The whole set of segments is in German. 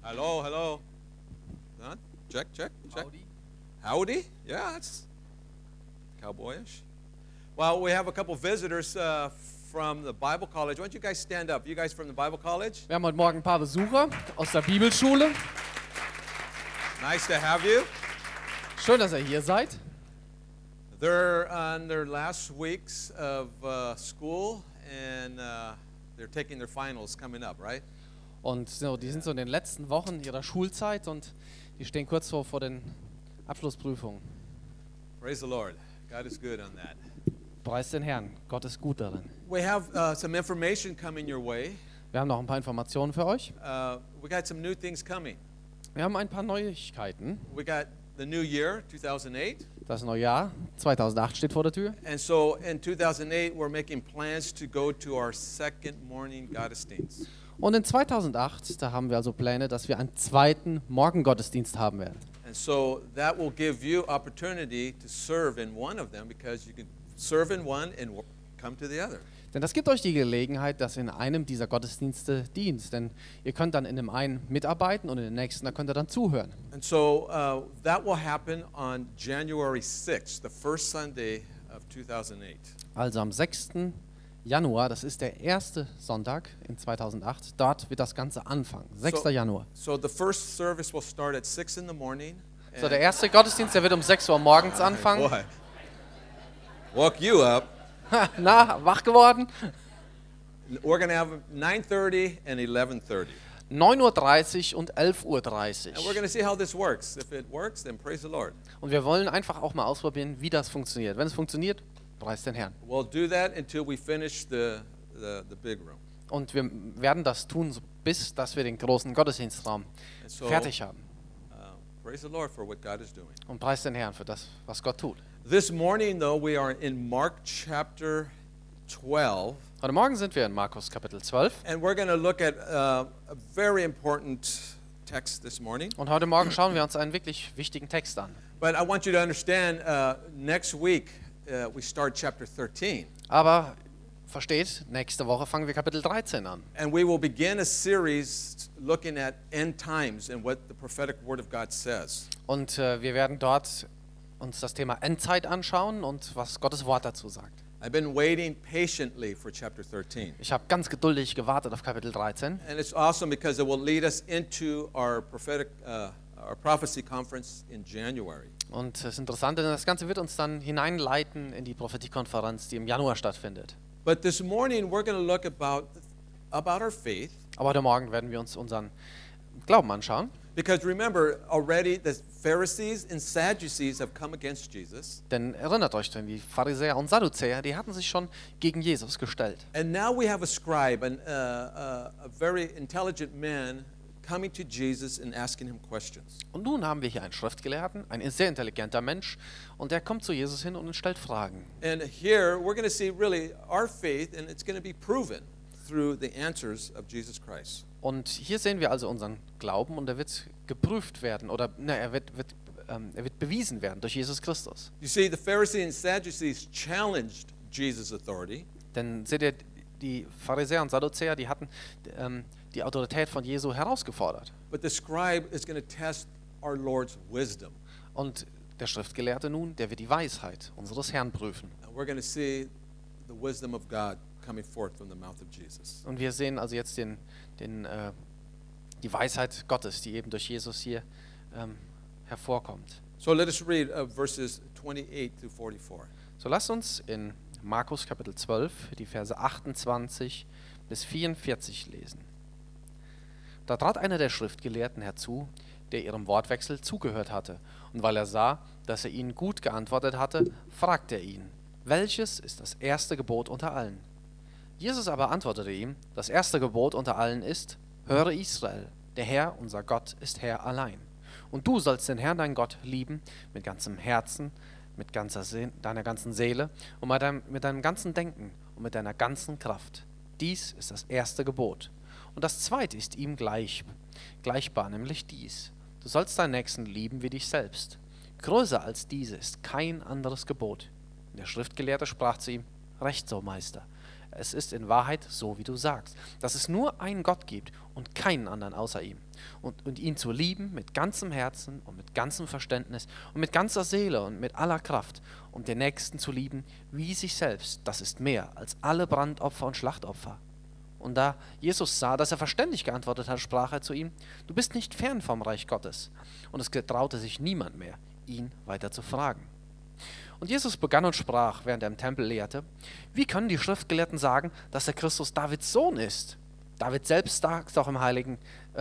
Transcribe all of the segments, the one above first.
Hello, hello. Huh? Check. Howdy. Howdy? Yeah, that's cowboyish. Well, we have a couple visitors from the Bible College. Why don't you guys stand up? You guys from the Bible College? Wir haben heute Morgen ein paar Besucher aus der Bibelschule. Nice to have you. Schön, dass ihr hier seid. They're on their last weeks of school, and they're taking their finals coming up, right? Und so, die sind so in den letzten Wochen ihrer Schulzeit und die stehen kurz vor den Abschlussprüfungen. Praise the Lord. God is good on that. Preis den Herrn, Gott ist gut darin. We have some information coming your way. Wir haben noch ein paar Informationen für euch. We got some new things coming. Wir haben ein paar Neuigkeiten. We got the new year, 2008. Das neue Jahr 2008 steht vor der Tür. And so in 2008, we're making plans to go to our second morning Gottesdienst. Und in 2008, da haben wir also Pläne, dass wir einen zweiten Morgengottesdienst haben werden. And so that will give you opportunity to serve in one of them because you can serve in one and come to the other. Denn das gibt euch die Gelegenheit, dass ihr in einem dieser Gottesdienste dient. Denn ihr könnt dann in dem einen mitarbeiten und in dem nächsten, da könnt ihr dann zuhören. And so that will happen on January 6th, the first Sunday of 2008. Also am 6. Januar, das ist der erste Sonntag in 2008, dort wird das Ganze anfangen. 6. Januar. So the first service will start at 6 in the morning. So, der erste Gottesdienst, der wird um 6 Uhr morgens anfangen. Boy, woke you up. Na, wach geworden? We're going to have 9:30 and 11:30. 9:30 Uhr und 11:30 And we're Uhr. going to see how this works. If it works, then praise the Lord. Und wir wollen einfach auch mal ausprobieren, wie das funktioniert. Wenn es funktioniert, preis den Herrn. We'll do that until we finish the big room. Und wir werden das tun, bis dass wir den großen Gottesdienstraum And so, fertig haben. praise the Lord for what God is doing. Und preis den Herrn für das, was Gott tut. This morning, though, we are in Mark chapter 12, Heute Morgen sind wir in Markus Kapitel 12. and we're going to look at a very important text this morning. Und heute Morgen schauen wir uns einen wirklich wichtigen Text an. But I want you to understand, next week we start chapter 13, Aber versteht, nächste Woche fangen wir Kapitel 13 an. and we will begin a series looking at end times and what the prophetic word of God says. Und wir werden dort uns das Thema Endzeit anschauen und was Gottes Wort dazu sagt. I've been waiting patiently for chapter 13. Ich habe ganz geduldig gewartet auf Kapitel 13. And it's awesome because it will lead us into our our prophecy conference in January. Und es ist interessant, denn das Ganze wird uns dann hineinleiten in die Prophetiekonferenz, die im Januar stattfindet. But this morning we're going to look about our faith, Aber heute Morgen werden wir uns unseren Glauben anschauen. because remember already the Pharisees and Sadducees have come against Jesus, Denn erinnert euch denn, die Pharisäer und Sadduzäer, die hatten sich schon gegen Jesus gestellt. and now we have a scribe, a very intelligent man, coming to Jesus and asking him questions. Und nun haben wir hier einen Schriftgelehrten, ein sehr intelligenter Mensch, und der kommt zu Jesus hin und stellt Fragen. And here we're going to see really our faith, and it's going to be proven through the answers of Jesus Christ. Und hier sehen wir also unseren Glauben und er wird geprüft werden oder er wird bewiesen werden durch Jesus Christus. You see, the Pharisees and Sadducees challenged Jesus' authority, Denn seht ihr, die Pharisäer und Sadduzäer, die hatten die Autorität von Jesu herausgefordert. but the scribe is going to test our Lord's wisdom. Und der Schriftgelehrte nun, der wird die Weisheit unseres Herrn prüfen. And we're going to see the wisdom of God coming forth from the mouth of Jesus. Und wir sehen also jetzt die Weisheit Gottes, die eben durch Jesus hier hervorkommt. So let us read verses 28 through 44. So lasst uns in Markus Kapitel 12 die Verse 28 bis 44 lesen. Da trat einer der Schriftgelehrten herzu, der ihrem Wortwechsel zugehört hatte. Und weil er sah, dass er ihnen gut geantwortet hatte, fragte er ihn: Welches ist das erste Gebot unter allen? Jesus aber antwortete ihm: Das erste Gebot unter allen ist: Höre Israel, der Herr, unser Gott, ist Herr allein. Und du sollst den Herrn, dein Gott, lieben mit ganzem Herzen, mit deiner ganzen Seele und mit deinem ganzen Denken und mit deiner ganzen Kraft. Dies ist das erste Gebot. Und das zweite ist ihm gleichbar, nämlich dies: Du sollst deinen Nächsten lieben wie dich selbst. Größer als diese ist kein anderes Gebot. Und der Schriftgelehrte sprach zu ihm: Recht so, Meister. es ist in Wahrheit so, wie du sagst, dass es nur einen Gott gibt und keinen anderen außer ihm. Und ihn zu lieben mit ganzem Herzen und mit ganzem Verständnis und mit ganzer Seele und mit aller Kraft, um den Nächsten zu lieben wie sich selbst, das ist mehr als alle Brandopfer und Schlachtopfer. Und da Jesus sah, dass er verständig geantwortet hat, sprach er zu ihm: Du bist nicht fern vom Reich Gottes. Und es getraute sich niemand mehr, ihn weiter zu fragen. Und Jesus begann und sprach, während er im Tempel lehrte: Wie können die Schriftgelehrten sagen, dass der Christus Davids Sohn ist? David selbst sagt doch im Heiligen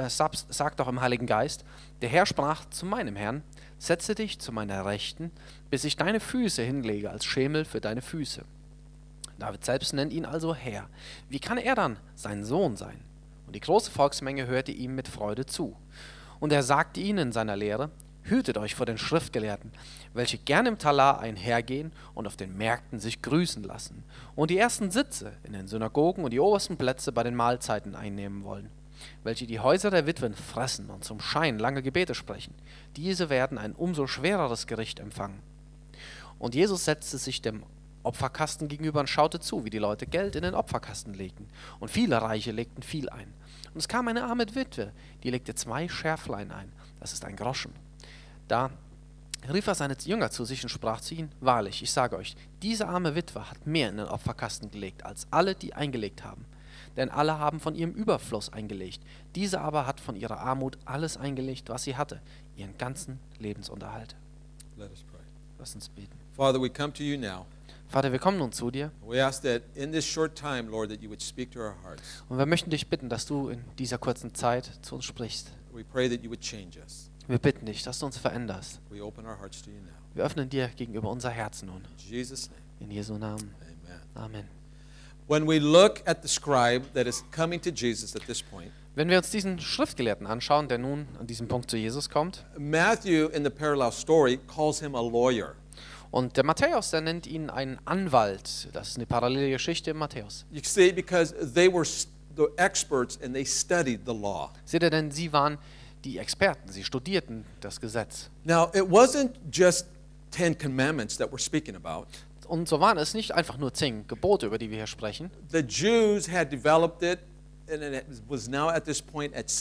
Geist: Der Herr sprach zu meinem Herrn: Setze dich zu meiner Rechten, bis ich deine Füße hinlege als Schemel für deine Füße. David selbst nennt ihn also Herr. Wie kann er dann sein Sohn sein? Und die große Volksmenge hörte ihm mit Freude zu. Und er sagte ihnen in seiner Lehre: Hütet euch vor den Schriftgelehrten, welche gern im Talar einhergehen und auf den Märkten sich grüßen lassen und die ersten Sitze in den Synagogen und die obersten Plätze bei den Mahlzeiten einnehmen wollen, welche die Häuser der Witwen fressen und zum Schein lange Gebete sprechen. Diese werden ein umso schwereres Gericht empfangen. Und Jesus setzte sich dem Opferkasten gegenüber und schaute zu, wie die Leute Geld in den Opferkasten legten. Und viele Reiche legten viel ein. Und es kam eine arme Witwe, die legte 2 Scherflein ein. Das ist ein Groschen. Da rief er seine Jünger zu sich und sprach zu ihnen: Wahrlich, ich sage euch, diese arme Witwe hat mehr in den Opferkasten gelegt, als alle, die eingelegt haben. Denn alle haben von ihrem Überfluss eingelegt. Diese aber hat von ihrer Armut alles eingelegt, was sie hatte, ihren ganzen Lebensunterhalt. Let us pray. Lass uns beten. Father, we come to you now. Vater, wir kommen nun zu dir We ask that in this short time, Lord, that you would speak to our hearts. und wir möchten dich bitten, dass du in dieser kurzen Zeit zu uns sprichst. We pray that you would change us. Wir bitten dich, dass du uns veränderst. We open our hearts to you now. Wir öffnen dir gegenüber unser Herz nun. In Jesus' name, In Jesu Namen. amen. Amen. When we look at the scribe that is coming to Jesus at this point, Wenn wir uns diesen Schriftgelehrten anschauen, der nun an diesem Punkt zu Jesus kommt, Matthew in the parallel story calls him a lawyer. und der Matthäus, der nennt ihn einen Anwalt. Das ist eine parallele Geschichte im Matthäus. You see, because they were the experts and they studied the law. Seht ihr, denn sie waren die Experten, sie studierten das Gesetz. Now, it wasn't just 10 commandments that we're speaking about. Und so waren es nicht einfach nur 10 Gebote, über die wir hier sprechen. The Jews had developed it, and it was now at this point at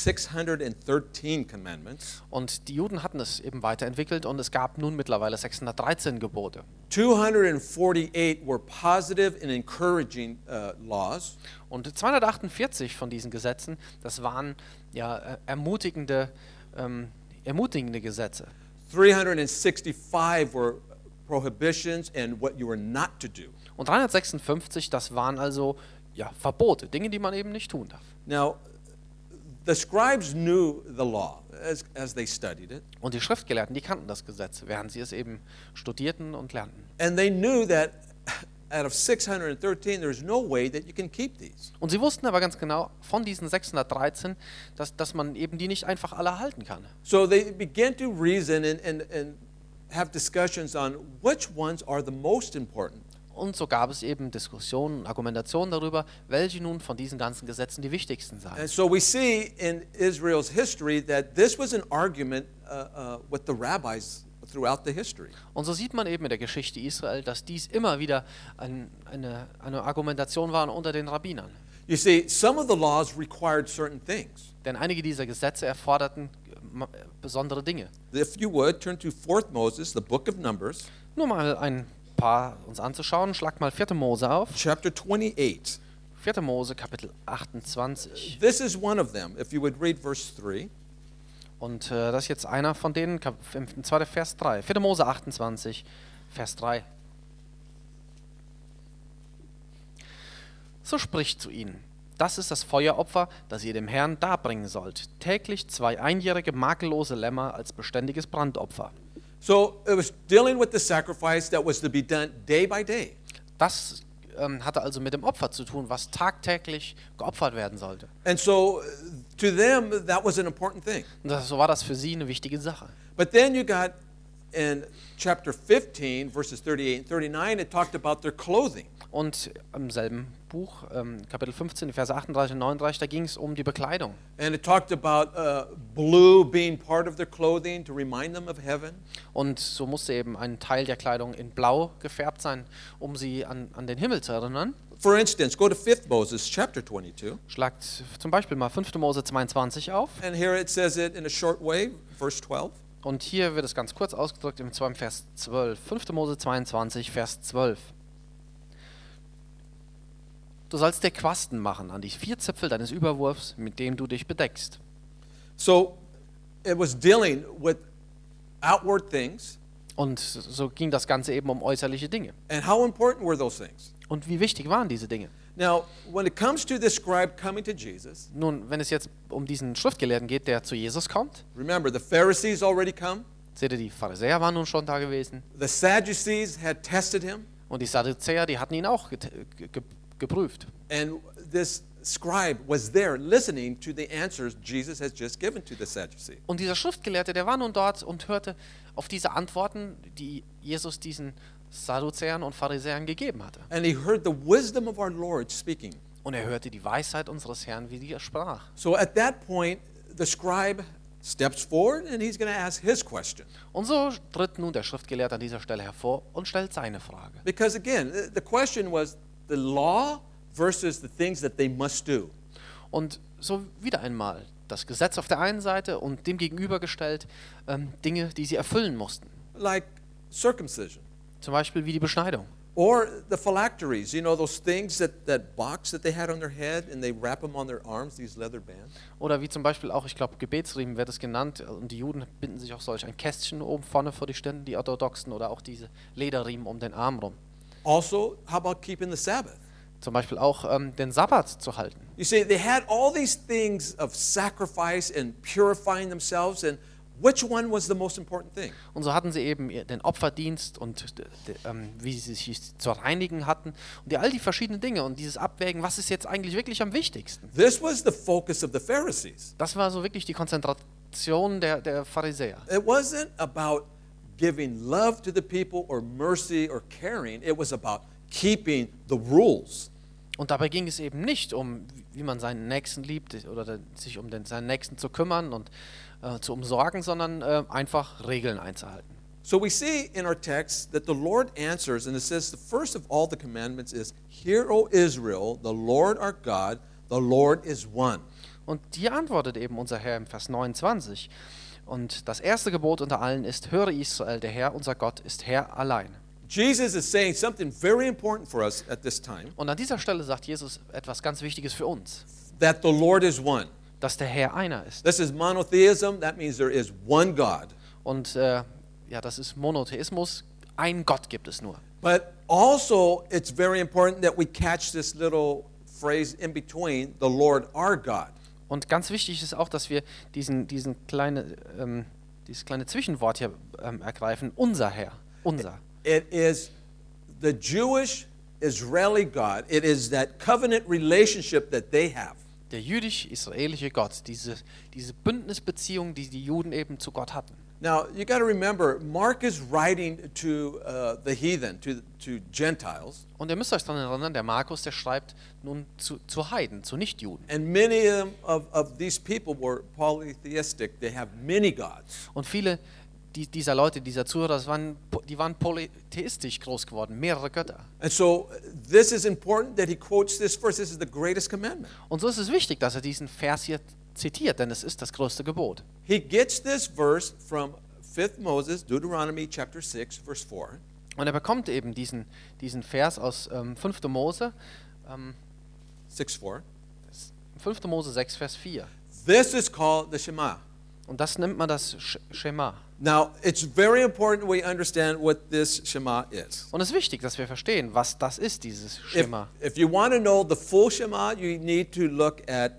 613 commandments. Und die Juden hatten es eben weiterentwickelt und es gab nun mittlerweile 613 Gebote. 248 were positive and encouraging laws. Und 248 von diesen Gesetzen, das waren ja ermutigende Gesetze. 365 were prohibitions and what you were not to do. Und 356, das waren also ja, Verbote, Dinge, die man eben nicht tun darf. Now, the scribes knew the law as they studied it, Und die Schriftgelehrten, die kannten das Gesetz, während sie es eben studierten und lernten. and they knew that out of 613, there's no way that you can keep these. Und sie wussten aber ganz genau von diesen 613, dass man eben die nicht einfach alle halten kann. So they began to reason and have discussions on which ones are the most important. Und so gab es eben Diskussionen, Argumentationen darüber, welche nun von diesen ganzen Gesetzen die wichtigsten seien. And so we see in Israel's history that this was an argument with the rabbis throughout the history. Und so sieht man eben in der Geschichte Israel, dass dies immer wieder eine Argumentation war unter den Rabbinern. You see, some of the laws required certain things. Denn einige dieser Gesetze erforderten besondere Dinge. If you would, turn to 4 Moses, the book of Numbers, Nur mal ein paar uns anzuschauen. Schlag mal 4. Mose auf. chapter 28. 4. Mose, Kapitel 28. This is one of them. If you would read verse 3. Und das ist jetzt einer von denen, im 2. Vers 3. 4. Mose 28, Vers 3. So spricht zu ihnen: Das ist das Feueropfer, das ihr dem Herrn darbringen sollt. Täglich 2 einjährige makellose Lämmer als beständiges Brandopfer. So it was dealing with the sacrifice that was to be done day by day. Das hatte also mit dem Opfer zu tun, was tagtäglich geopfert werden sollte. And so to them, that was an important thing. Und so war das für sie eine wichtige Sache. But then you got in chapter 15, verses 38 and 39, it talked about their clothing. Und im selben Buch, Kapitel 15, die Verse 38 und 39, da ging es um die Bekleidung. And it talked about blue being part of their clothing to remind them of heaven. Und so musste eben ein Teil der Kleidung in Blau gefärbt sein, um sie an den Himmel zu erinnern. For instance, go to 5 Moses chapter 22. Schlagt zum Beispiel mal 5. Mose 22 auf. And here it says it in a short way, verse 12. Und hier wird es ganz kurz ausgedrückt im 2. Vers 12. 5. Mose 22, Vers 12. Du sollst dir Quasten machen an die 4 Zipfel deines Überwurfs, mit dem du dich bedeckst. So it was dealing with outward things. Und so ging das Ganze eben um äußerliche Dinge. And how important were those things? Und wie wichtig waren diese Dinge? Now, when it comes to this scribe coming to Jesus, Nun, wenn es jetzt um diesen Schriftgelehrten geht, der zu Jesus kommt, remember the Pharisees already come. seht ihr, die Pharisäer waren nun schon da gewesen The Sadducees had tested him. und die Sadduzäer, die hatten ihn auch geprüft. And this scribe was there listening to the answers Jesus has just given to the Sadducee. Und dieser Schriftgelehrte, der war nun dort und hörte auf diese Antworten, die Jesus diesen Sadduzäern und Pharisäern gegeben hatte. And he heard the wisdom of our Lord speaking. Und er hörte die Weisheit unseres Herrn, wie er sprach. So at that point, the scribe steps forward and he's going to ask his question. Und so tritt nun der Schriftgelehrte an dieser Stelle hervor und stellt seine Frage. Because again, the question was the law versus the things that they must do. Und so wieder einmal das Gesetz auf der einen Seite und dem gegenübergestellt Dinge, die sie erfüllen mussten. Like circumcision. Zum Beispiel wie die Beschneidung. Or the phylacteries, you know, those things that box that they had on their head and they wrap them on their arms, these leather bands. Oder wie zum Beispiel auch, ich glaube, Gebetsriemen wird es genannt. Und die Juden binden sich auch solch ein Kästchen oben vorne vor die Stirn, die Orthodoxen, oder auch diese Lederriemen um den Arm rum. Also, how about keeping the Sabbath? Zum Beispiel auch den Sabbat zu halten. You see, they had all these things of sacrifice and purifying themselves, and which one was the most important thing? Und so hatten sie eben den Opferdienst und wie sie sich zu reinigen hatten und all die verschiedenen Dinge und dieses Abwägen, was ist jetzt eigentlich wirklich am wichtigsten. This was the focus of the Pharisees. Das war so wirklich die Konzentration der Pharisäer. It wasn't about giving love to the people or mercy or caring. It was about keeping the rules. Und dabei ging es eben nicht um, wie man seinen Nächsten liebt oder sich um seinen Nächsten zu kümmern und zu umsorgen, sondern einfach Regeln einzuhalten. So we see in our text that the Lord answers, and it says the first of all the commandments is, Hear, O Israel, the Lord our God, the Lord is one. Und hier antwortet eben unser Herr im Vers 29. Und das erste Gebot unter allen ist, höre Israel, der Herr, unser Gott, ist Herr allein. Jesus is saying something very important for us at this time, Und an dieser Stelle sagt Jesus etwas ganz Wichtiges für uns, that the Lord is one. dass der Herr einer ist. This is monotheism. That means there is one God. Und ja, das ist Monotheismus. Ein Gott gibt es nur. But also, it's very important that we catch this little phrase in between, the Lord our God. Und ganz wichtig ist auch, dass wir dieses kleine Zwischenwort hier ergreifen, unser Herr, unser. It is the Jewish Israeli God. It is that covenant relationship that they have. Der jüdisch-israelische Gott, diese Bündnisbeziehung, die die Juden eben zu Gott hatten. Now, you got to remember, Mark is writing to the heathen, to Gentiles. Und ihr müsst euch daran erinnern, der Markus, der schreibt nun zu Heiden, zu Nichtjuden. And many of these people were polytheistic. They have many gods. Und viele dieser Leute, dieser Zuhörer, die waren polytheistisch groß geworden, mehrere Götter. And so this is important that he quotes this verse. This is the greatest commandment. Und so ist es wichtig, dass er diesen Vers hier zitiert, denn es ist das größte Gebot. He gets this verse from 5 Moses, Deuteronomy chapter 6, verse 4. Und er bekommt eben diesen Vers aus 5. Mose, 6:4. 5. Mose 6, Vers 4. This is called the Shema. Und das nennt man das Schema. Now, it's very important we understand what this Shema is. Und es ist wichtig, dass wir verstehen, was das ist, dieses Schema. If you want to know the full Shema, you need to look at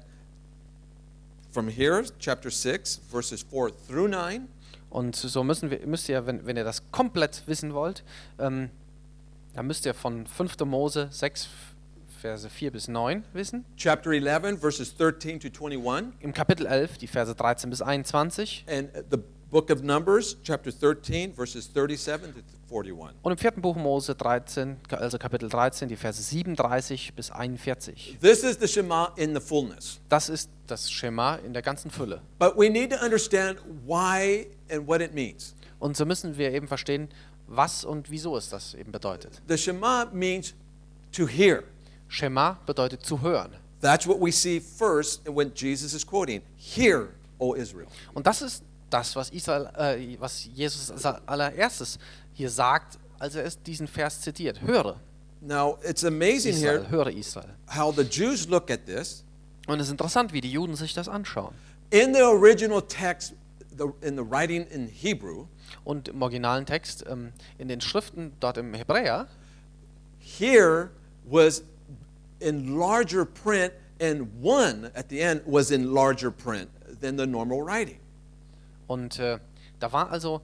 from here, chapter 6, verses 4 through 9. Und so müsst ihr, wenn ihr das komplett wissen wollt, dann müsst ihr von 5. Mose 6, Verse 4 bis 9 wissen. Chapter 11, verses 13 to 21. Im Kapitel 11, die Verse 13 bis 21. And Book of Numbers, chapter 13, verses 37 to 41. Und im 4. Buch Mose 13, also Kapitel 13, die Verse 37 bis 41. This is the Shema in the fullness. Das ist das Schema in der ganzen Fülle. But we need to understand why and what it means. Und so müssen wir eben verstehen, was und wieso es das eben bedeutet. The Shema means to hear. Schema bedeutet zu hören. That's what we see first when Jesus is quoting. Hear, O Israel. Und das ist das, was Jesus als allererstes hier sagt, als er diesen Vers zitiert. Höre, Now, it's amazing Israel, here höre Israel. how the Jews look at this. Und es ist interessant, wie die Juden sich das anschauen. In the original text, in the writing in Hebrew, Und im originalen Text, in den Schriften dort im Hebräer, here was in larger print, and one at the end was in larger print than the normal writing. und da war also,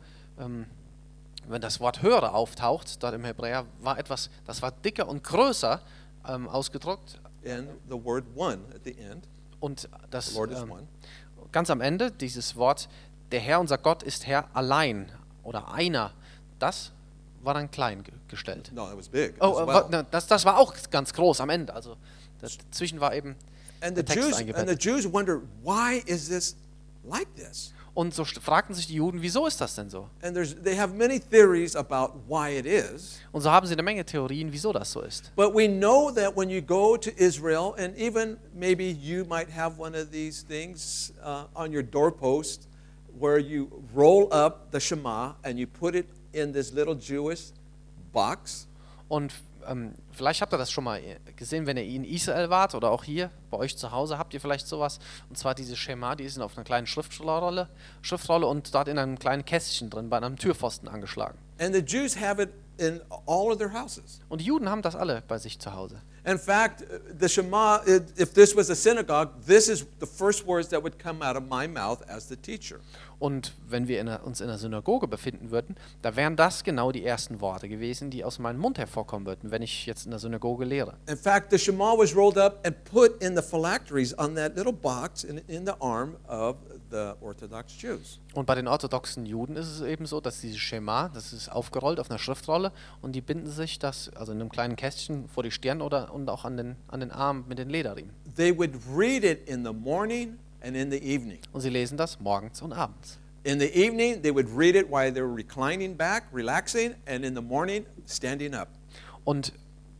wenn das Wort höre auftaucht, dort im Hebräer, das war dicker und größer ausgedruckt. And the word one at the end, Und das the Lord is one. ganz am Ende, dieses Wort, der Herr, unser Gott, ist Herr allein oder einer, das war dann klein gestellt. No, it was big Oh, as well. das war auch ganz groß am Ende. Also dazwischen war eben And the der Text Jews eingebettet. wonder, why is this like this? Und so fragten sich die Juden, wieso ist das denn so? And they have many theories about why it is. Und so haben sie eine Menge Theorien, wieso das so ist. But we know that when you go to Israel, and even maybe you might have one of these things on your doorpost where you roll up the Shema and you put it in this little Jewish box. Und vielleicht habt ihr das schon mal gesehen, wenn ihr in Israel wart oder auch hier bei euch zu Hause, habt ihr vielleicht sowas. Und zwar diese Schema, die ist auf einer kleinen Schriftrolle und dort in einem kleinen Kästchen drin, bei einem Türpfosten angeschlagen. And the Jews have it in all of their houses. Und die Juden haben das alle bei sich zu Hause. In fact, the Shema, if this was a synagogue, this is the first words that would come out of my mouth as the teacher. Und wenn wir uns in der Synagoge befinden würden, da wären das genau die ersten Worte gewesen, die aus meinem Mund hervorkommen würden, wenn ich jetzt in der Synagoge lehre. In fact, the Shema was rolled up and put in the phylacteries on that little box in the arm of the Orthodox Jews. Und bei den orthodoxen Juden ist es eben so, dass dieses Schema, das ist aufgerollt auf einer Schriftrolle und die binden sich das also in einem kleinen Kästchen vor die Stirn und auch an den Arm mit den Lederriemen. They would read it in the morning and in the evening. Und sie lesen das morgens und abends. In the evening, they would read it while they were reclining back, relaxing, and in the morning, standing up. Und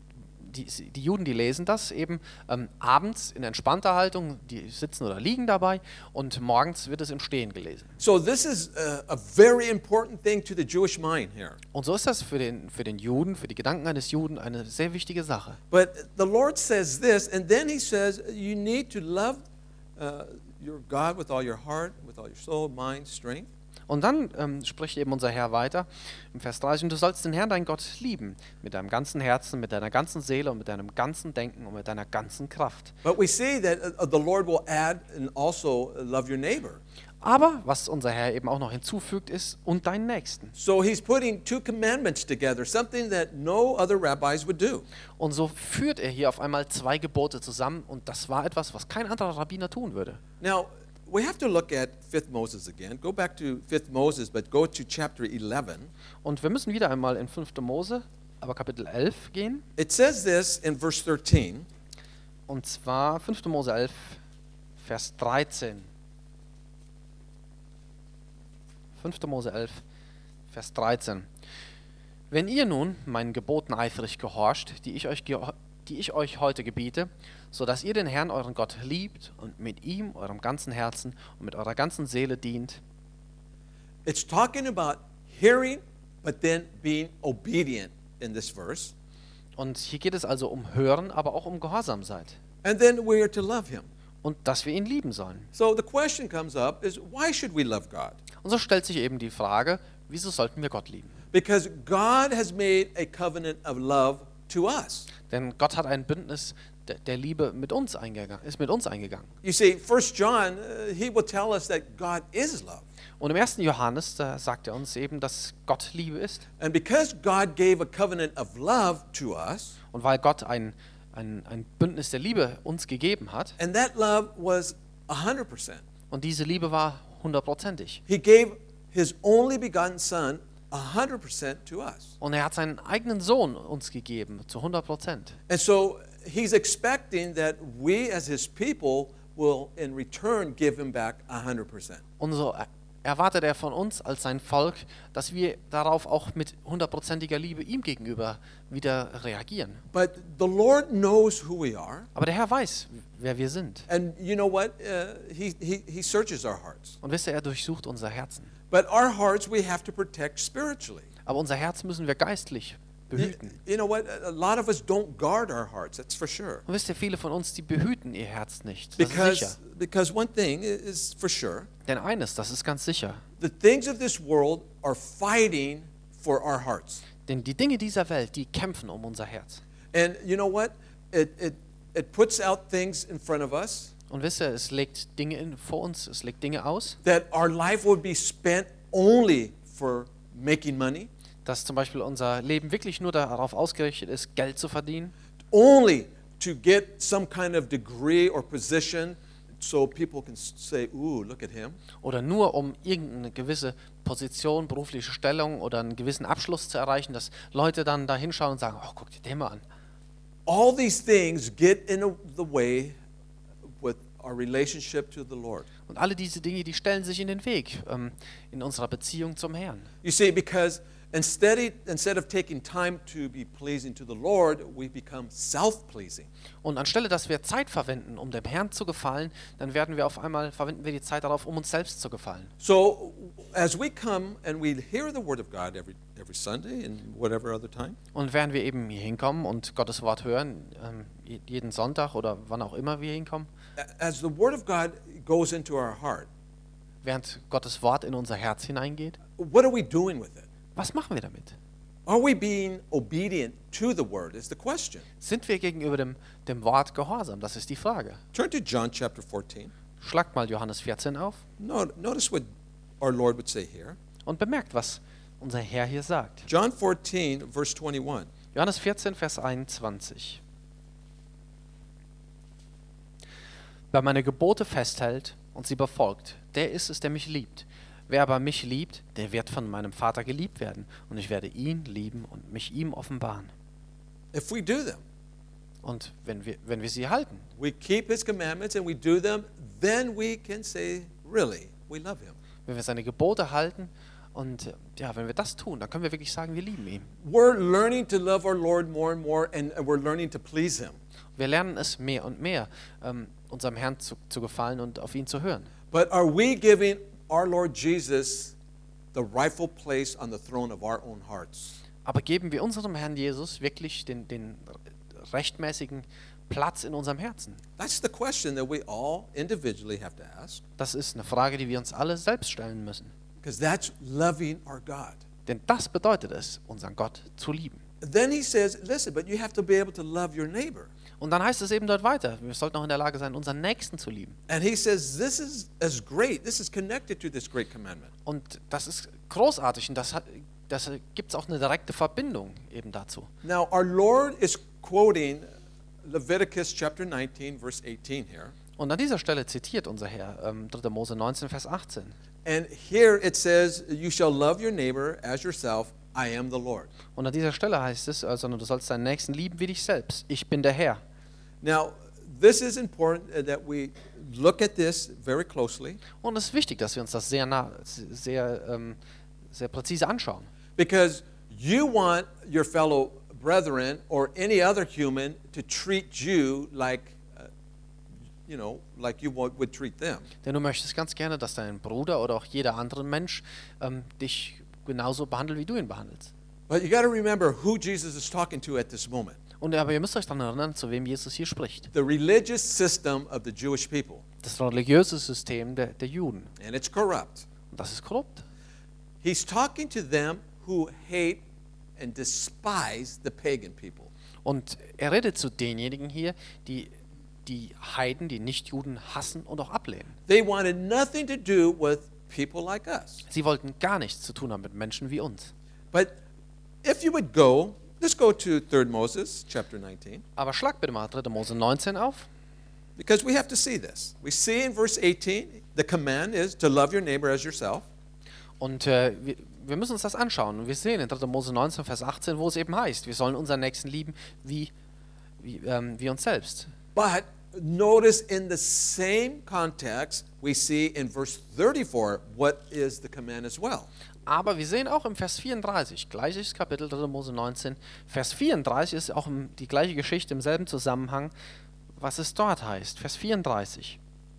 die Juden, die lesen das eben abends in entspannter Haltung, die sitzen oder liegen dabei und morgens wird es im Stehen gelesen. So this is a very important thing to the Jewish mind here. Und so ist das für den Juden, für die Gedanken eines Juden eine sehr wichtige Sache. But the Lord says this, and then he says you need to love your God with all your heart, with all your soul, mind, strength. Und dann spricht eben unser Herr weiter im Vers 30, und du sollst den Herrn, deinen Gott, lieben, mit deinem ganzen Herzen, mit deiner ganzen Seele und mit deinem ganzen Denken und mit deiner ganzen Kraft. But we see that the Lord will add and also love your neighbor. Aber was unser Herr eben auch noch hinzufügt, ist, und deinen Nächsten. So he's putting two commandments together, something that no other rabbis would do. Und so führt er hier auf einmal zwei Gebote zusammen, und das war etwas, was kein anderer Rabbiner tun würde. Now, we have to look at 5th Moses again. Go back to 5th Moses, but go to chapter 11. Und wir müssen wieder einmal in 5. Mose, aber Kapitel 11 gehen. It says this in verse 13. Und zwar 5. Mose 11, Vers 13. 5. Mose 11, Vers 13. Wenn ihr nun meinen Geboten eifrig gehorcht, die ich euch heute gebiete, so dass ihr den Herrn, euren Gott, liebt und mit ihm, eurem ganzen Herzen und mit eurer ganzen Seele dient. It's talking about hearing, but then being obedient in this verse. Und hier geht es also um Hören, aber auch um Gehorsam seid. And then we are to love him. Und dass wir ihn lieben sollen. So the question comes up is, why should we love God? Und so stellt sich eben die Frage, wieso sollten wir Gott lieben? Because God has made a covenant of love to us. Denn Gott hat ein Bündnis der Liebe ist mit uns eingegangen. You see, 1 John, he will tell us that God is love. Und im 1. Johannes, da sagt er uns eben, dass Gott Liebe ist. And because God gave a covenant of love to us, Und weil Gott ein Bündnis der Liebe uns gegeben hat, and that love was 100%. und diese Liebe war 100%ig. He gave His only begotten Son 100% to us. Und er hat seinen eigenen Sohn uns gegeben, zu 100%. And so he's expecting that we as his people will in return give him back 100%. Und so erwartet er von uns als sein Volk, dass wir darauf auch mit 100%iger Liebe ihm gegenüber wieder reagieren. But the Lord knows who we are. Aber der Herr weiß, wer wir sind. And you know what? He searches our hearts. Und wisst ihr, er durchsucht unser Herzen. But our hearts we have to protect spiritually. Aber unser Herz müssen wir geistlich behüten. You know what? A lot of us don't guard our hearts, that's for sure. Und wisst ihr, viele von uns, die behüten ihr Herz nicht. Das ist sicher. Because one thing is for sure. Denn eines, das ist ganz sicher. The things of this world are fighting for our hearts. Denn die Dinge dieser Welt, die kämpfen um unser Herz. And you know what? It puts out things in front of us Und wisst ihr, es legt Dinge vor uns, es legt Dinge aus, that our life would be spent only for making money, dass zum Beispiel unser Leben wirklich nur darauf ausgerichtet ist, Geld zu verdienen, only to get some kind of degree or position so people can say, ooh, look at him. oder nur um irgendeine gewisse Position, berufliche Stellung oder einen gewissen Abschluss zu erreichen, dass Leute dann da hinschauen und sagen, oh, guck dir den mal an. All these things get in the way with our relationship to the Lord. Und alle diese Dinge, die stellen sich in den Weg in unserer Beziehung zum Herrn. You see, because instead of taking time to be pleasing to the Lord, we become self-pleasing. Und anstelle, dass wir Zeit verwenden, um dem Herrn zu gefallen, dann verwenden wir die Zeit darauf, um uns selbst zu gefallen. So as we come and we hear the word of God every Sunday and whatever other time, Und während wir eben hier hinkommen und Gottes Wort hören, jeden Sonntag oder wann auch immer wir hinkommen, as the word of God goes into our heart, während Gottes Wort in unser Herz hineingeht, what are we doing with it? was machen wir damit? Are we being obedient to the word is the question. Sind wir gegenüber dem Wort gehorsam? Das ist die Frage. Turn to John chapter 14. Schlagt mal Johannes 14 auf Notice what our Lord would say here. und bemerkt, was unser Herr hier sagt. John 14, verse 21. Johannes 14, Vers 21. Wer meine Gebote festhält und sie befolgt, der ist es, der mich liebt. Wer aber mich liebt, der wird von meinem Vater geliebt werden. Und ich werde ihn lieben und mich ihm offenbaren. If we do them, Und wenn wir sie halten, we keep his commandments and we do them, then we can say, really, we love him. wenn wir seine Gebote halten und ja, wenn wir das tun, dann können wir wirklich sagen, wir lieben ihn. We're learning to love our Lord more and more, and we're learning to please him. Wir lernen es mehr und mehr, unserem Herrn zu gefallen und auf ihn zu hören. But are we giving our Lord Jesus the rightful place on the throne of our own hearts? Aber geben wir unserem Herrn Jesus wirklich den rechtmäßigen Platz in unserem Herzen? That's the question that we all individually have to ask, Das ist eine Frage, die wir uns alle selbst stellen müssen. because that's loving our God. Denn das bedeutet es, unseren Gott zu lieben. Then he says, listen, but you have to be able to love your neighbor. Und dann heißt es eben dort weiter, wir sollten auch in der Lage sein, unseren Nächsten zu lieben. And he says, this is as great. This is connected to this great commandment. Und das ist großartig und das gibt es auch eine direkte Verbindung eben dazu. Now, our Lord is quoting Leviticus chapter 19, verse 18 here. Und an dieser Stelle zitiert unser Herr 3. Mose 19, Vers 18. And here it says, you shall love your neighbor as yourself. I am the Lord. Und an dieser Stelle heißt es, sondern du sollst deinen Nächsten lieben wie dich selbst. Ich bin der Herr. Now, this is important that we look at this very closely, Und es ist wichtig, dass wir uns das sehr präzise anschauen. because you want your fellow brethren or any other human to treat you like, like you would treat them. Denn du möchtest ganz gerne, dass dein Bruder oder auch jeder andere Mensch dich genauso behandelt, wie du ihn behandelst. But you got to remember who Jesus is talking to at this moment. Aber ihr müsst euch daran erinnern, zu wem Jesus hier spricht. The religious system of the Jewish people, Das religiöse System der Juden. and it's corrupt. Und das ist korrupt. He's talking to them who hate and despise the pagan people. Und er redet zu denjenigen hier, die Heiden, die Nichtjuden hassen und auch ablehnen. They wanted nothing to do with people like us. Sie wollten gar nichts zu tun haben mit Menschen wie uns. But if you would go, let's go to 3 Moses chapter 19, Aber schlag bitte mal 3. Mose 19 auf. because we have to see this. We see in verse 18, the command is to love your neighbor as yourself. Und wir müssen uns das anschauen. Und wir sehen in 3. Mose 19, Vers 18, wo es eben heißt, wir sollen unseren Nächsten lieben wie uns selbst. But notice in the same context, we see in verse 34 what is the command as well. Aber wir sehen auch im Vers 34, gleiches Kapitel 3. Mose 19, Vers 34 ist auch die gleiche Geschichte im selben Zusammenhang, was es dort heißt. Vers 34.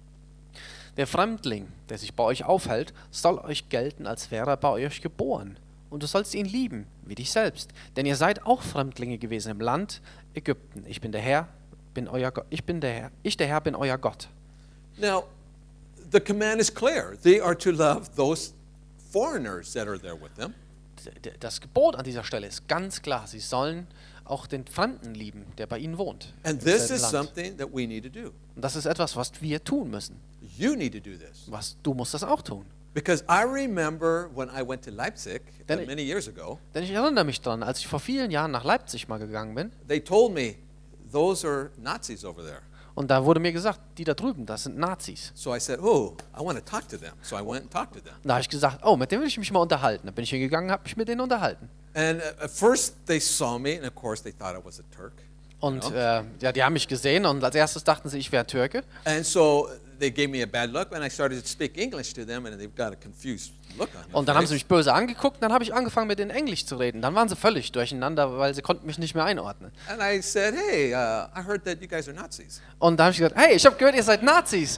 Der Fremdling, der sich bei euch aufhält, soll euch gelten, als wäre er bei euch geboren. Und du sollst ihn lieben, wie dich selbst. Denn ihr seid auch Fremdlinge gewesen im Land Ägypten. Ich bin der Herr, bin euer Gott. Ich der Herr bin euer Gott. Now, the command is clear. They are to love those foreigners that are there with them. Das Gebot an dieser Stelle ist ganz klar. Sie sollen auch den Fremden lieben, der bei ihnen wohnt. And im this selben is Land. something that we need to do. Und das ist etwas, was wir tun müssen. You need to do this. Du musst das auch tun. Because I remember when I went to Leipzig Then many years ago, Denn ich erinnere mich daran, als ich vor vielen Jahren nach Leipzig mal gegangen bin, they told me, those are Nazis over there. und da wurde mir gesagt, die da drüben, das sind Nazis. So I said, oh, I want to talk to them. So I went and talked to them. Und da habe ich gesagt, oh, mit denen will ich mich mal unterhalten. Da bin ich hingegangen, habe mich mit denen unterhalten. And at first they saw me, and of course they thought I was a Turk. Und know? ja, die haben mich gesehen und als erstes dachten sie, ich wäre Türke. And so they gave me a bad look, and I started to speak English to them, and they've got a confused look on their Und dann haben sie face. mich böse angeguckt und dann habe ich angefangen, mit denen Englisch zu reden. Dann waren sie völlig durcheinander, weil sie konnten mich nicht mehr einordnen. And I said, hey, I heard that you guys are Nazis. Und da habe ich gesagt, hey, ich habe gehört, ihr seid Nazis.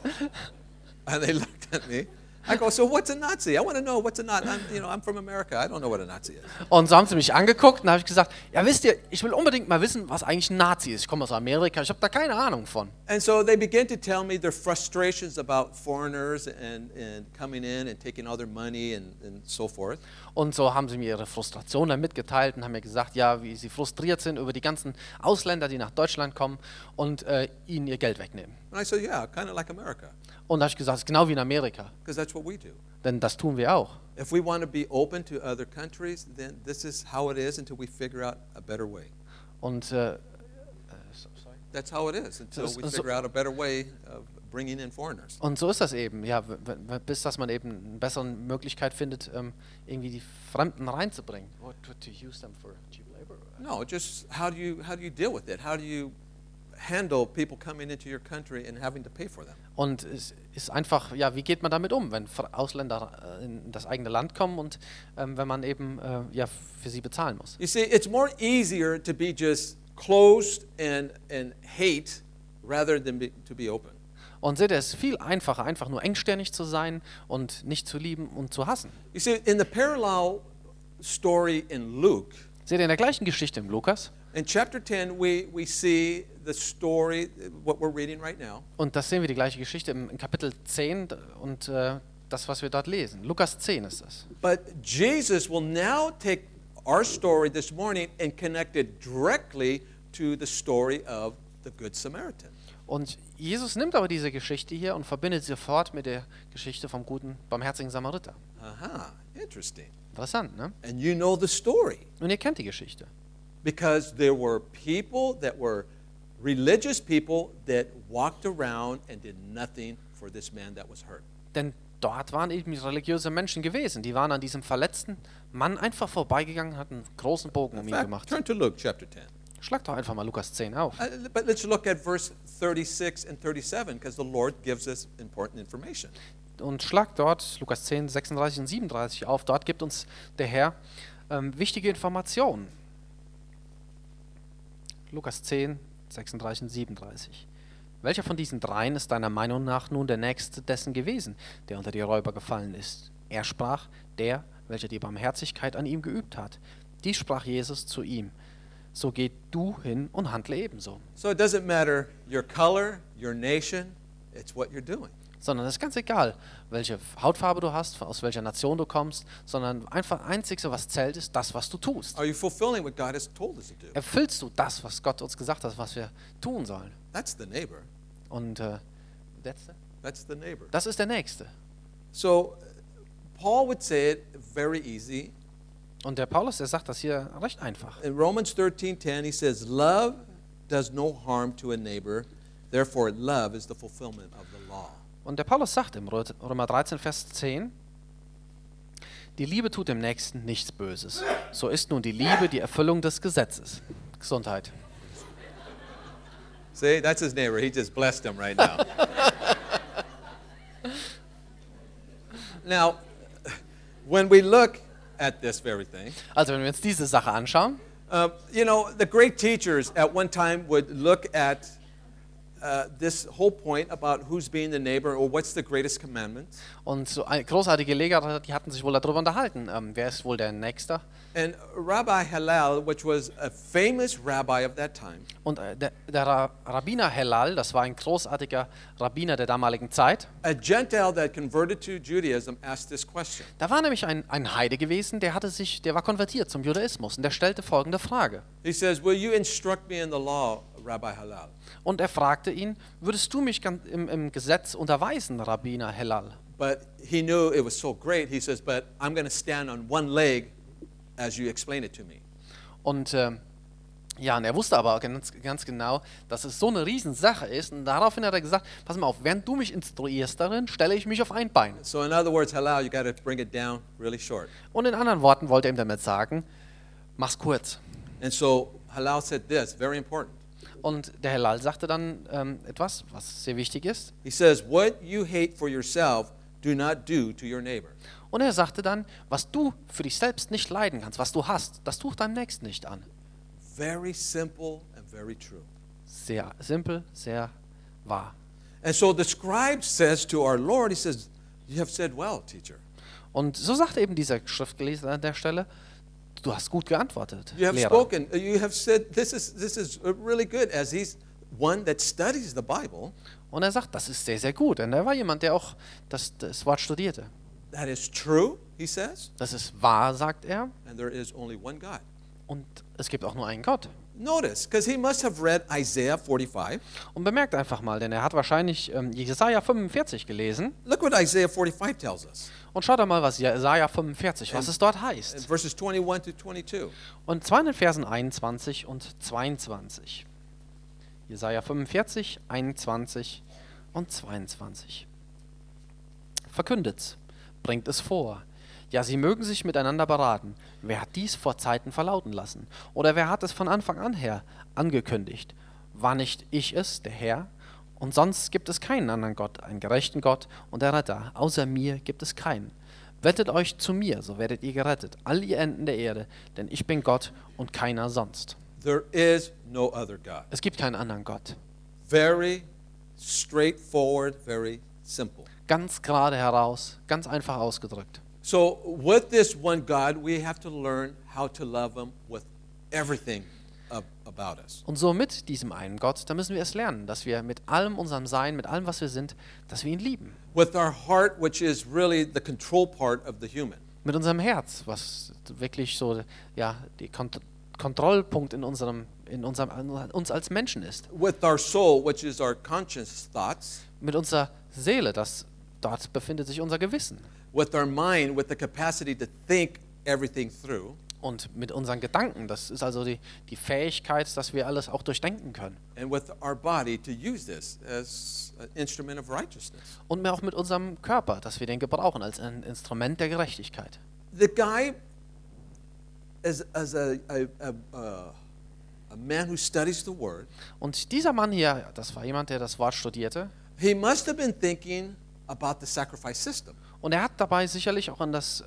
And they looked at me. I go, so what's a Nazi? I want to know what's a Nazi. I'm from America. I don't know what a Nazi is. Und so haben sie mich angeguckt und da habe ich gesagt, ja wisst ihr, ich will unbedingt mal wissen, was eigentlich ein Nazi ist. Ich komme aus Amerika, ich habe da keine Ahnung von. And so they began to tell me their frustrations about foreigners and coming in and taking all their money and so forth. Und so haben sie mir ihre Frustration dann mitgeteilt und haben mir gesagt, ja, wie sie frustriert sind über die ganzen Ausländer, die nach Deutschland kommen und ihnen ihr Geld wegnehmen. And I said, yeah, kind of like America, Und da habe ich gesagt, es ist genau wie in Amerika, because that's what we do. denn das tun wir auch. If we want to be open to other countries, then this is how it is until we figure out a better way. Und That's how it is until we figure out a better way of bringing in foreigners. Und so ist das eben, ja, bis dass man eben eine bessere Möglichkeit findet, irgendwie die Fremden reinzubringen. Or to use them for cheap labor. No, just how do you deal with it? How do you handle people coming into your country and having to pay for them? Und es ist einfach, ja, wie geht man damit um, wenn Ausländer in das eigene Land kommen und wenn man eben ja, für sie bezahlen muss. You see, it's more easier to be just closed and hate rather than to be open. Und seht ihr, es ist viel einfacher, einfach nur engstirnig zu sein und nicht zu lieben und zu hassen. You see, in the parallel story in Luke, Seht ihr in der gleichen Geschichte im Lukas? in chapter 10, we see the story, what we're reading right now. Und das sehen wir die gleiche Geschichte im Kapitel 10 und das, was wir dort lesen. Lukas 10 ist das. But Jesus will now take our story this morning and connect it directly to the story of the Good Samaritan. Und Jesus nimmt aber diese Geschichte hier und verbindet sie sofort mit der Geschichte vom guten, barmherzigen Samariter. Aha, interesting. Interessant, ne? And you know the story Und ihr kennt die Geschichte. because there were people that were religious people that walked around and did nothing for this man that was hurt. Denn dort waren eben religiöse Menschen gewesen. Die waren an diesem verletzten Mann einfach vorbeigegangen, hatten einen großen Bogen um In ihn fact, gemacht. turn to Luke chapter 10. Schlag doch einfach mal Lukas 10 auf. But let's look at verse 36 and 37 because the Lord gives us important information. Und schlag dort Lukas 10, 36 und 37 auf. Dort gibt uns der Herr wichtige Informationen. Lukas 10, 36 und 37. Welcher von diesen dreien ist deiner Meinung nach nun der Nächste dessen gewesen, der unter die Räuber gefallen ist? Er sprach, der, welcher die Barmherzigkeit an ihm geübt hat. Dies sprach Jesus zu ihm. So geh du hin und handle ebenso. So it doesn't matter your color, your nation, it's what you're doing. Sondern es ist ganz egal, welche Hautfarbe du hast, aus welcher Nation du kommst, sondern einfach Einzige, was zählt, ist das, was du tust. Are you fulfilling what God has told us to do? Erfüllst du das, was Gott uns gesagt hat, was wir tun sollen? That's the neighbor. Und That's the neighbor. das ist der Nächste. So Paul would say it very easy. Und der Paulus, der sagt das hier recht einfach. In Romans 13:10 he says, "Love does no harm to a neighbor, therefore love is the fulfillment of the law." Und der Paulus sagt im Römer 13, Vers 10, Die Liebe tut dem Nächsten nichts Böses. So ist nun die Liebe die Erfüllung des Gesetzes. Gesundheit. See, that's his neighbor. He just blessed him right now. Now, when we look at this very thing, Also wenn wir uns diese Sache anschauen, you know, the great teachers at one time would look at this whole point about who's being the neighbor or what's the greatest commandment. und so großartige Lehrer, die hatten sich wohl darüber unterhalten, wer ist wohl der Nächste. And Rabbi Hillel, which was a famous rabbi of that time, Und der Rabbiner Hillel, das war ein großartiger Rabbiner der damaligen Zeit, a Gentile that converted to Judaism, asked this question. da war nämlich ein Heide gewesen, der war konvertiert zum Judaismus und der stellte folgende Frage. He says, "Will you instruct me in the law, Rabbi Hillel?" Und er fragte ihn, würdest du mich im Gesetz unterweisen, Rabbiner Hillel? But he knew it was so great. He says, "But I'm going to stand on one leg as you explain it to me." Und ja, und er wusste aber ganz genau, dass es so eine Riesensache ist. Und daraufhin hat er gesagt, pass mal auf, während du mich instruierst darin, stelle ich mich auf ein Bein. So in other words, Hillel, you got to bring it down really short. Und in anderen Worten wollte er ihm damit sagen, mach's kurz. And so Hillel said this, very important. Und der Hillel sagte dann etwas, was sehr wichtig ist. He says, "What you hate for yourself, do not do to your neighbor." Und er sagte dann, was du für dich selbst nicht leiden kannst, was du hast, das tu deinem Nächsten nicht an. Very simple and very true. Sehr simpel, sehr wahr. And so the scribe says to our Lord, he says, "You have said well, teacher. Und so sagte eben dieser Schriftgeleser an der Stelle, du hast gut geantwortet, You have Lehrer. spoken. You have said this is really good." As he's one that studies the Bible, Und er sagt, das ist sehr, sehr gut. Denn er war jemand, der auch das Wort studierte. that is true, he says, Das ist wahr, sagt er. and there is only one God. Und es gibt auch nur einen Gott. Notice, because he must have read Isaiah 45. Und bemerkt einfach mal, denn er hat wahrscheinlich Jesaja 45 gelesen. Look what Isaiah 45 tells us. Und schaut doch mal, was Jesaja 45, was es dort In heißt. verses 21 to 22. Und zwar in den Versen 21 und 22. Jesaja 45, 21 und 22. Verkündet's, bringt es vor. Ja, sie mögen sich miteinander beraten. Wer hat dies vor Zeiten verlauten lassen? Oder wer hat es von Anfang an her angekündigt? War nicht ich es, der Herr? Und sonst gibt es keinen anderen Gott, einen gerechten Gott und der Retter. Außer mir gibt es keinen. Wettet euch zu mir, so werdet ihr gerettet, all ihr Enden der Erde, denn ich bin Gott und keiner sonst. There is no other God. Es gibt keinen anderen Gott. Very straightforward, very simple. Ganz gerade heraus, ganz einfach ausgedrückt. So with this one God, we have to learn how to love him with everything about us. Und so mit diesem einen Gott, da müssen wir es lernen, dass wir mit allem unserem Sein, mit allem, was wir sind, dass wir ihn lieben. With our heart, which is really the control part of the human. Mit unserem Herz, was wirklich so ja, die Kontrollpunkt in uns als Menschen ist. With our soul, which is our conscious thoughts. Mit unserer Seele, dort befindet sich unser Gewissen. With our mind, with the capacity to think everything through. Und mit unseren Gedanken, das ist also die Fähigkeit, dass wir alles auch durchdenken können. And with our body to use this as an instrument of righteousness. Und auch mit unserem Körper, dass wir den gebrauchen als ein Instrument der Gerechtigkeit. The guy, as a man who studies the word, Und dieser Mann hier, das war jemand, der das Wort studierte. he must have been thinking about the sacrifice system. Und er hat dabei sicherlich auch an das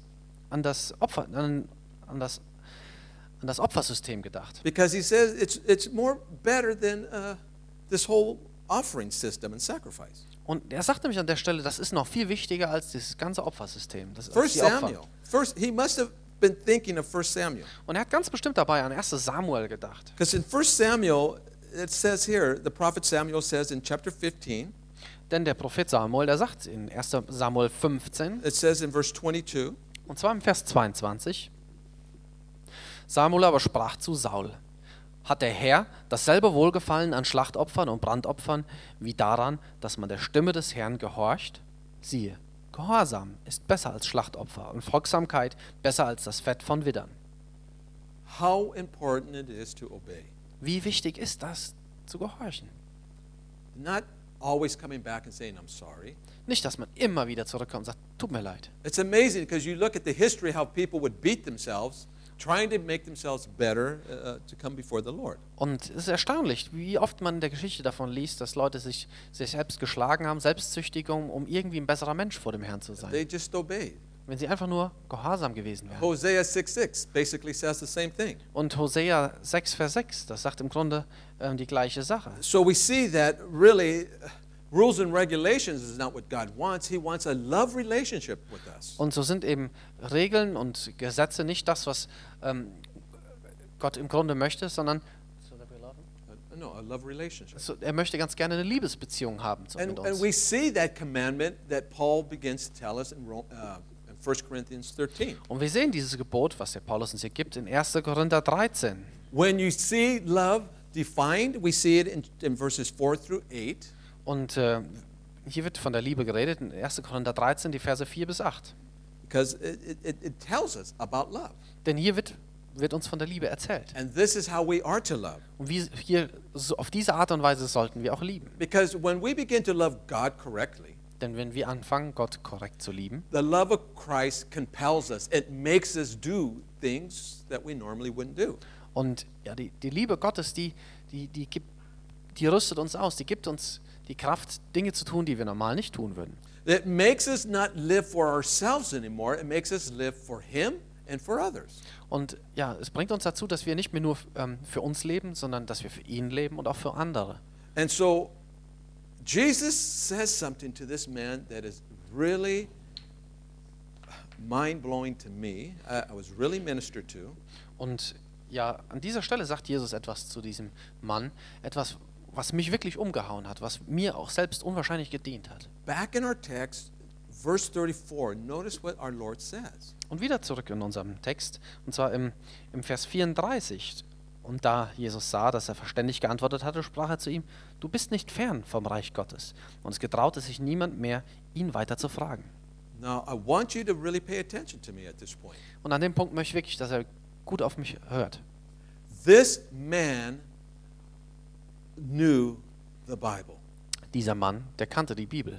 Opfersystem gedacht. Because he says it's more better than this whole offering system and sacrifice. Und er sagt nämlich an der Stelle, das ist noch viel wichtiger als dieses ganze Opfersystem. Das ist First die Opfer. Samuel. He must have been thinking of 1 Samuel. Und er hat ganz bestimmt dabei an 1. Samuel gedacht. Because in 1 Samuel, it says here, the prophet Samuel says in chapter 15, Denn der Prophet Samuel, der sagt in 1. Samuel 15, it says in verse 22, und zwar im Vers 22, Samuel aber sprach zu Saul, hat der Herr dasselbe Wohlgefallen an Schlachtopfern und Brandopfern, wie daran, dass man der Stimme des Herrn gehorcht? Siehe, Gehorsam ist besser als Schlachtopfer und Folgsamkeit besser als das Fett von Widdern. how important it is to obey. Wie wichtig ist das, zu gehorchen? Not always coming back and saying, I'm sorry. Nicht, dass man immer wieder zurückkommt und sagt, tut mir leid. It's amazing because you look at the history how people would beat themselves, trying to make themselves better to come before the Lord. Und es ist erstaunlich, wie oft man in der Geschichte davon liest, dass Leute sich selbst geschlagen haben, Selbstzüchtigung, um irgendwie ein besserer Mensch vor dem Herrn zu sein. They just obeyed. Wenn sie einfach nur gehorsam gewesen wären. Hosea 6:6 basically says the same thing. Und Hosea 6, Vers 6, das sagt im Grunde die gleiche Sache. So we see that really rules and regulations is not what God wants. He wants a love relationship with us. Und so sind eben Regeln und Gesetze nicht das, was Gott im Grunde möchte, sondern No, a love relationship. er möchte ganz gerne eine Liebesbeziehung haben mit And uns. we see that commandment that Paul begins to tell us in 1 Corinthians 13. Und wir sehen dieses Gebot, was der Paulus uns hier gibt, in 1. Korinther 13. When you see love defined, we see it in verses 4 through 8. Und hier wird von der Liebe geredet, in 1. Korinther 13, die Verse 4 bis 8. Because it tells us about love. Denn hier wird uns von der Liebe erzählt. And this is how we are to love. Und auf diese Art und Weise sollten wir auch lieben. Because when we begin to love God correctly, Denn wenn wir anfangen, Gott korrekt zu lieben, the love of Christ compels us. It makes us do things that we normally wouldn't do. und ja, die Liebe Gottes, die rüstet uns aus, die gibt uns die Kraft, Dinge zu tun, die wir normal nicht tun würden. It makes us not live for ourselves anymore. It makes us live for Him and for others. Und ja, es bringt uns dazu, dass wir nicht mehr nur für uns leben, sondern dass wir für ihn leben und auch für andere. And so Jesus says something to this man that is really mind-blowing to me. I was really ministered to. Und ja, an dieser Stelle sagt Jesus etwas zu diesem Mann, etwas, was mich wirklich umgehauen hat, was mir auch selbst unwahrscheinlich gedient hat. Back in our text, verse 34, notice what our Lord says. Und wieder zurück in unserem Text, und zwar im Vers 34. Und da Jesus sah, dass er verständig geantwortet hatte, sprach er zu ihm, du bist nicht fern vom Reich Gottes. Und es getraute sich niemand mehr, ihn weiter zu fragen. Now, I want you to really pay attention to me at this point. Und an dem Punkt möchte ich wirklich, dass er gut auf mich hört. This man knew the Bible. Dieser Mann, der kannte die Bibel.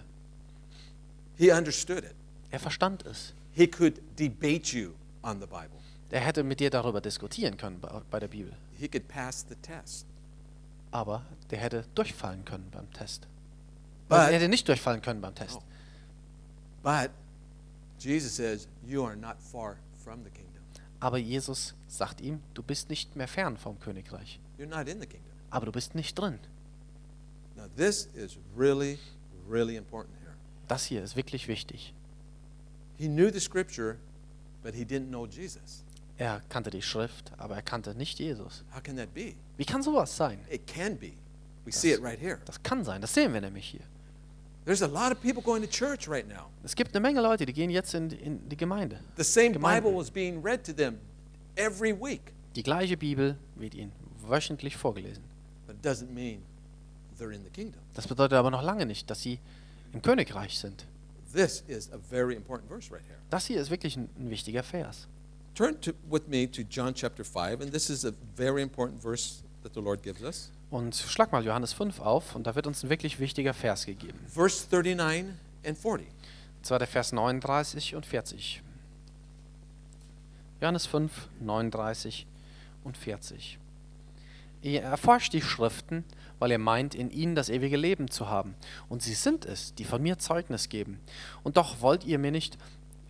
He understood it. Er verstand es. He could debate you on the Bible. Er hätte mit dir darüber diskutieren können bei der Bibel. He could pass the test. Aber der hätte durchfallen können beim Test. But- Er hätte nicht durchfallen können beim Test. Oh. But Jesus says, you are not far from the kingdom. Aber Jesus sagt ihm, du bist nicht mehr fern vom Königreich. You're not in the kingdom. Aber du bist nicht drin. Now, this is really, really important here. Das hier ist wirklich wichtig. He knew the scripture, but he didn't know Jesus. Er kannte die Schrift, aber er kannte nicht Jesus. How can that be? Wie kann sowas sein? It can be. We see it right here. Das kann sein, das sehen wir nämlich hier. There's a lot of people going to church right now. Es gibt eine Menge Leute, die gehen jetzt in die Gemeinde. The same Gemeinde. Bible was being read to them every week, Die gleiche Bibel wird ihnen wöchentlich vorgelesen. but it doesn't mean they're in the kingdom. Das bedeutet aber noch lange nicht, dass sie im Königreich sind. This is a very important verse right here. Das hier ist wirklich ein wichtiger Vers. Turn with me to John chapter 5, and this is a very important verse that the Lord gives us. Und schlag mal Johannes 5 auf und da wird uns ein wirklich wichtiger Vers gegeben. Verse 39 and 40. Und zwar der Vers 39 und 40. Johannes 5, 39 und 40. Ihr erforscht die Schriften, weil ihr meint, in ihnen das ewige Leben zu haben. Und sie sind es, die von mir Zeugnis geben. Und doch wollt ihr nicht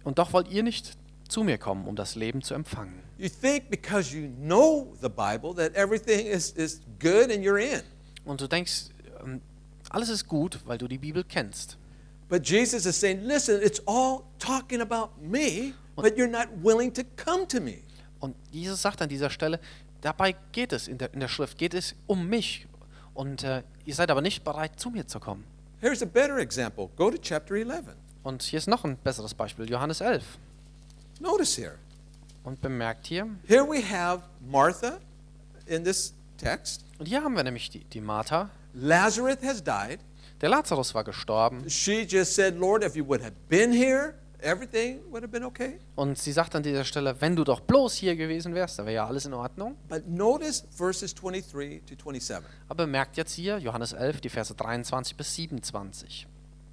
zu mir kommen, um das Leben zu empfangen. You think because you know the Bible that everything is good and you're in. Und du denkst, alles ist gut, weil du die Bibel kennst. But Jesus is saying, listen, it's all talking about me, but you're not willing to come to me. Und Jesus sagt an dieser Stelle, dabei geht es in der Schrift, geht es um mich. Und ihr seid aber nicht bereit, zu mir zu kommen. Here's a better example. Go to chapter 11. Und hier ist noch ein besseres Beispiel, Johannes 11. Notice here. Und bemerkt hier, Here we have Martha in this text. und hier haben wir nämlich die Martha. Lazarus has died. Der Lazarus war gestorben. She just said, Lord, if you would have been here, everything would have been okay. Und sie sagt an dieser Stelle, wenn du doch bloß hier gewesen wärst, dann wäre ja alles in Ordnung. But notice verses 23 to 27. Aber merkt jetzt hier, Johannes 11, die Verse 23 bis 27.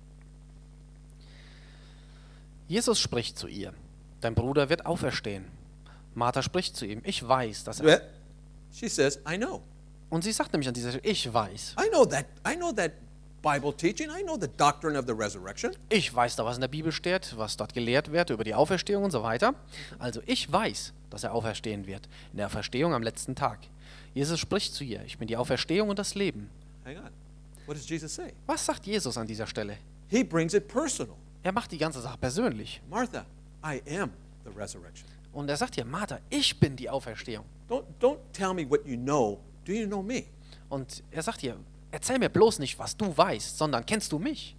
Jesus spricht zu ihr, dein Bruder wird auferstehen. Martha spricht zu ihm, ich weiß, dass er... Well, she says, I know. Und sie sagt nämlich an dieser Stelle, ich weiß. I know that Bible teaching. I know the doctrine of the resurrection. Ich weiß da, was in der Bibel steht, was dort gelehrt wird über die Auferstehung und so weiter. Also ich weiß, dass er auferstehen wird, in der Auferstehung am letzten Tag. Jesus spricht zu ihr, ich bin die Auferstehung und das Leben. Hang on. What does Jesus say? Was sagt Jesus an dieser Stelle? He brings it personal. Er macht die ganze Sache persönlich. Martha, I am the resurrection. Und er sagt ihr, Martha, ich bin die Auferstehung. Don't tell me what you know. Do you know me? Und er sagt ihr, erzähl mir bloß nicht, was du weißt, sondern kennst du mich?